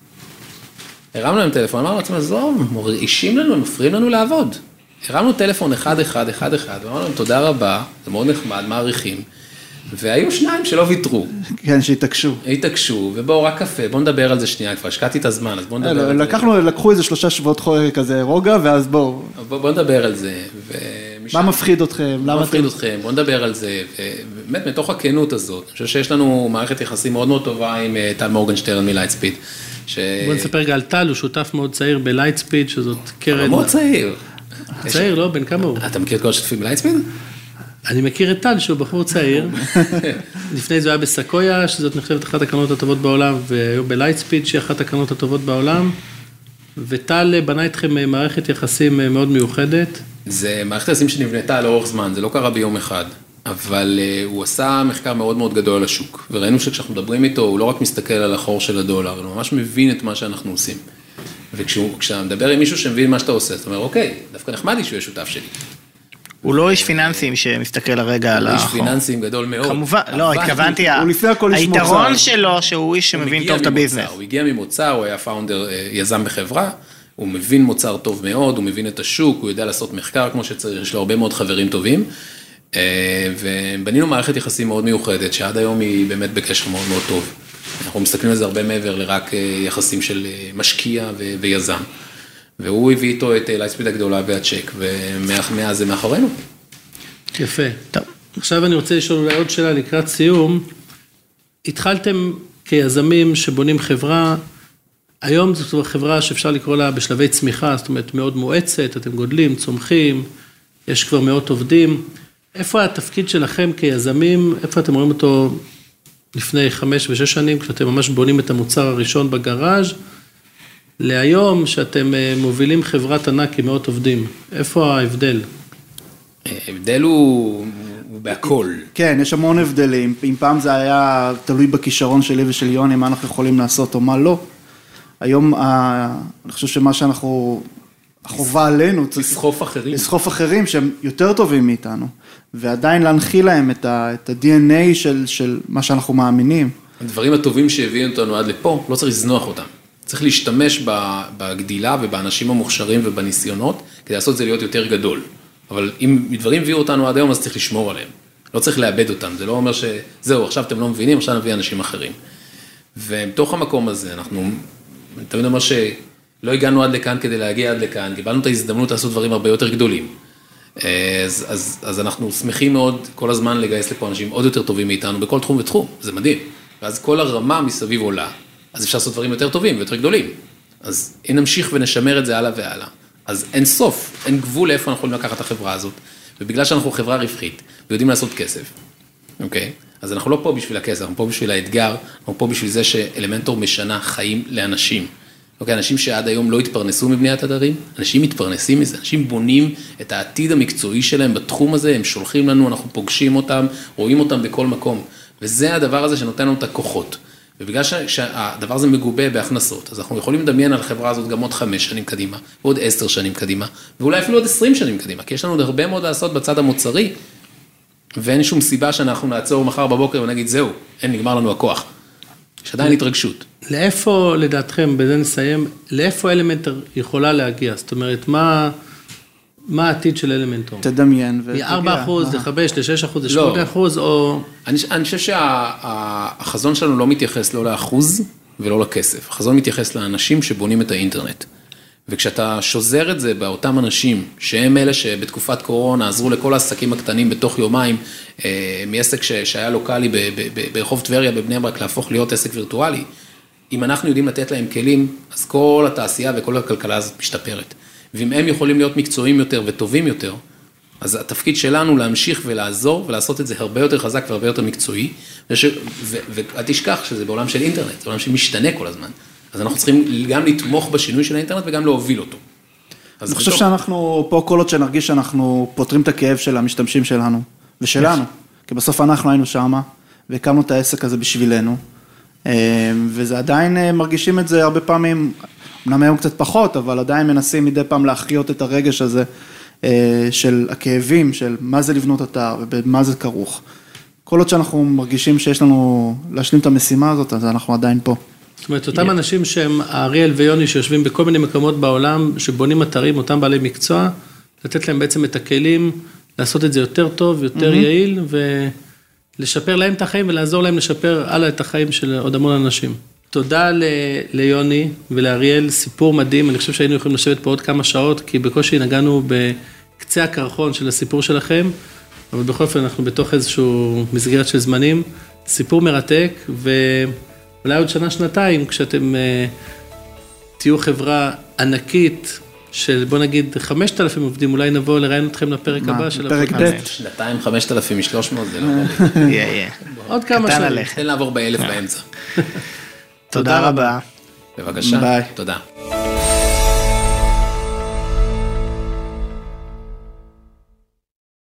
הרמנו להם טלפון, אמרנו לעצמם, זו, מרעישים לנו, מפריעים לנו לעבוד. הרמנו טלפון אחד אחד אחד אחד, ואמרנו להם תודה רבה, זה מאוד נחמד, מעריכים. והיו שניים שלא ויתרו. כן, שהתעקשו. התעקשו, ובואו רק קפה, בואו נדבר על זה שנייה, כבר השקעתי את הזמן, אז בואו נדבר על זה. לקחנו, לקחו איזה שלושה שבועות כזה רוגע, ואז בואו. בואו נדבר על זה. מה מפחיד אתכם? מה מפחיד אתכם? בואו נדבר על זה. ובאמת, מתוך הכנות הזאת, אני חושב שיש לנו מערכת יחסים מאוד מאוד טובה עם טל מורגנשטרן מלייטספיד. בואו נספר רגע על טל, הוא שותף מאוד צעיר בלייטספיד, שזאת קרן... מאוד צעיר. צעיר, לא? בן כמה הוא? אתה מכיר את כל השותפים בלייטספיד? אני מכיר את טל, שהוא בחור צעיר, לפני זה היה בסקויה, שזאת נחשבת אחת הקרנות הטובות בעולם, והיום בלייטספיד, שהיא אחת הקרנות הטובות בעולם, וטל בנה אתכם מערכת יחסים מאוד מיוחדת. זה מערכת יחסים שנבנתה לאורך זמן, זה לא קרה ביום אחד, אבל הוא עשה מחקר מאוד מאוד גדול על השוק, וראינו שכשאנחנו מדברים איתו, הוא לא רק מסתכל על החור של הדולר, הוא ממש מבין את מה שאנחנו עושים. וכשאתה מדבר עם מישהו שמבין מה שאתה עושה, אתה אומר, אוקיי, דווקא נחמד לי שהוא יהיה שותף שלי. הוא לא איש פיננסים שמסתכל הרגע על הוא איש החור. פיננסים גדול מאוד. כמובן, לא, התכוונתי, הוא לפני הכל איש מוצר. היתרון שלו שהוא איש שמבין טוב את הביזנס. הוא הגיע ממוצר, הוא היה פאונדר, יזם בחברה, הוא מבין מוצר טוב מאוד, הוא מבין את השוק, הוא יודע לעשות מחקר כמו שצריך, יש לו הרבה מאוד חברים טובים, ובנינו מערכת יחסים מאוד מיוחדת, שעד היום היא באמת בקשר מאוד מאוד טוב. אנחנו מסתכלים על זה הרבה מעבר לרק יחסים של משקיע ויזם. והוא הביא איתו את לייספיד הגדולה והצ'ק, ומאז זה מאחורינו. יפה. טוב. עכשיו אני רוצה לשאול אולי עוד שאלה לקראת סיום. התחלתם כיזמים שבונים חברה, היום זו כבר חברה שאפשר לקרוא לה בשלבי צמיחה, זאת אומרת מאוד מואצת, אתם גודלים, צומחים, יש כבר מאות עובדים. איפה התפקיד שלכם כיזמים, איפה אתם רואים אותו לפני חמש ושש שנים, כשאתם ממש בונים את המוצר הראשון בגראז', להיום שאתם מובילים חברת ענק עם מאות עובדים, איפה ההבדל? ההבדל הוא, הוא בהכל. כן, יש המון הבדלים. אם פעם זה היה תלוי בכישרון שלי ושל יוני, מה אנחנו יכולים לעשות או מה לא. היום, אני חושב שמה שאנחנו, החובה עלינו, לסחוף אחרים. לסחוף אחרים שהם יותר טובים מאיתנו, ועדיין להנחיל להם את ה-די אן איי של, של מה שאנחנו מאמינים. הדברים הטובים שהביאו אותנו עד לפה, לא צריך לזנוח אותם. צריך להשתמש בגדילה ובאנשים המוכשרים ובניסיונות, כדי לעשות זה להיות יותר גדול. אבל אם דברים הביאו אותנו עד היום, אז צריך לשמור עליהם. לא צריך לאבד אותם. זה לא אומר שזהו, עכשיו אתם לא מבינים, עכשיו נביא אנשים אחרים. ומתוך המקום הזה, אנחנו, אני תמיד אומר שלא הגענו עד לכאן כדי להגיע עד לכאן, קיבלנו את ההזדמנות לעשות דברים הרבה יותר גדולים. אז, אז, אז אנחנו שמחים מאוד כל הזמן לגייס לפה אנשים עוד יותר טובים מאיתנו, בכל תחום ותחום. זה מדהים. ואז כל הרמה מסביב עולה. אז אפשר לעשות דברים יותר טובים ויותר גדולים. אז אם נמשיך ונשמר את זה הלאה והלאה, אז אין סוף, אין גבול לאיפה אנחנו יכולים לקחת את החברה הזאת, ובגלל שאנחנו חברה רווחית, ויודעים לעשות כסף, אוקיי? אז אנחנו לא פה בשביל הכסף, אנחנו פה בשביל האתגר, אנחנו פה בשביל זה שאלמנטור משנה חיים לאנשים. אוקיי, אנשים שעד היום לא התפרנסו מבניית הדרים, אנשים מתפרנסים מזה, אנשים בונים את העתיד המקצועי שלהם בתחום הזה, הם שולחים לנו, אנחנו פוגשים אותם, רואים אותם בכל מקום, וזה הדבר הזה שנותן לנו את הכוחות. ובגלל שהדבר הזה מגובה בהכנסות, אז אנחנו יכולים לדמיין על החברה הזאת גם עוד חמש שנים קדימה, ועוד עשר שנים קדימה, ואולי אפילו עוד עשרים שנים קדימה, כי יש לנו הרבה מאוד לעשות בצד המוצרי, ואין שום סיבה שאנחנו נעצור מחר בבוקר ונגיד, זהו, אין, נגמר לנו הכוח. יש עדיין התרגשות. לאיפה, לדעתכם, בזה נסיים, לאיפה אלמנטור יכולה להגיע? זאת אומרת, מה... מה העתיד של אלמנטור? תדמיין. מ-ארבעה אחוז, ל-חמש, ל-שש אחוז, ל-שמונה אחוז, או... אני חושב שהחזון שלנו לא מתייחס לא לאחוז ולא לכסף. החזון מתייחס לאנשים שבונים את האינטרנט. וכשאתה שוזר את זה באותם אנשים, שהם אלה שבתקופת קורונה עזרו לכל העסקים הקטנים בתוך יומיים, מעסק שהיה לוקלי ברחוב טבריה בבני ברק להפוך להיות עסק וירטואלי, אם אנחנו יודעים לתת להם כלים, אז כל התעשייה וכל הכלכלה הזאת משתפרת. ואם הם יכולים להיות מקצועיים יותר וטובים יותר, אז התפקיד שלנו להמשיך ולעזור ולעשות את זה הרבה יותר חזק והרבה יותר מקצועי, ואל תשכח שזה בעולם של אינטרנט, זה עולם שמשתנה כל הזמן. אז אנחנו צריכים גם לתמוך בשינוי של האינטרנט וגם להוביל אותו. אני חושב שאנחנו, פה כל עוד שנרגיש שאנחנו פותרים את הכאב של המשתמשים שלנו ושלנו, כי בסוף אנחנו היינו שמה והקמנו את העסק הזה בשבילנו, וזה עדיין מרגישים את זה הרבה פעמים, אמנם היום קצת פחות, אבל עדיין מנסים מדי פעם להחיות את הרגש הזה של הכאבים, של מה זה לבנות אתר ובמה זה כרוך. כל עוד שאנחנו מרגישים שיש לנו להשלים את המשימה הזאת, אז אנחנו עדיין פה. זאת אומרת, אותם אנשים שהם אריאל ויוני שיושבים בכל מיני מקומות בעולם, שבונים אתרים, אותם בעלי מקצוע, לתת להם בעצם את הכלים, לעשות את זה יותר טוב, יותר יעיל, ולשפר להם את החיים ולעזור להם לשפר הלאה את החיים של עוד המון אנשים. תודה ליוני ולאריאל, סיפור מדהים, אני חושב שהיינו יכולים לשבת פה עוד כמה שעות, כי בקושי נגענו בקצה הקרחון של הסיפור שלכם, אבל בכל אופן אנחנו בתוך איזשהו מסגרת של זמנים, סיפור מרתק, ואולי עוד שנה, שנתיים, כשאתם תהיו חברה ענקית, של בוא נגיד חמשת אלפים עובדים, אולי נבוא לראיין אתכם לפרק הבא של הפרק. שנתיים, חמשת אלפים משלוש מאות, זה לא יהיה, יהיה. עוד כמה שנים. תן לעבור באלף באמצע. תודה רבה. בבקשה. ביי. תודה.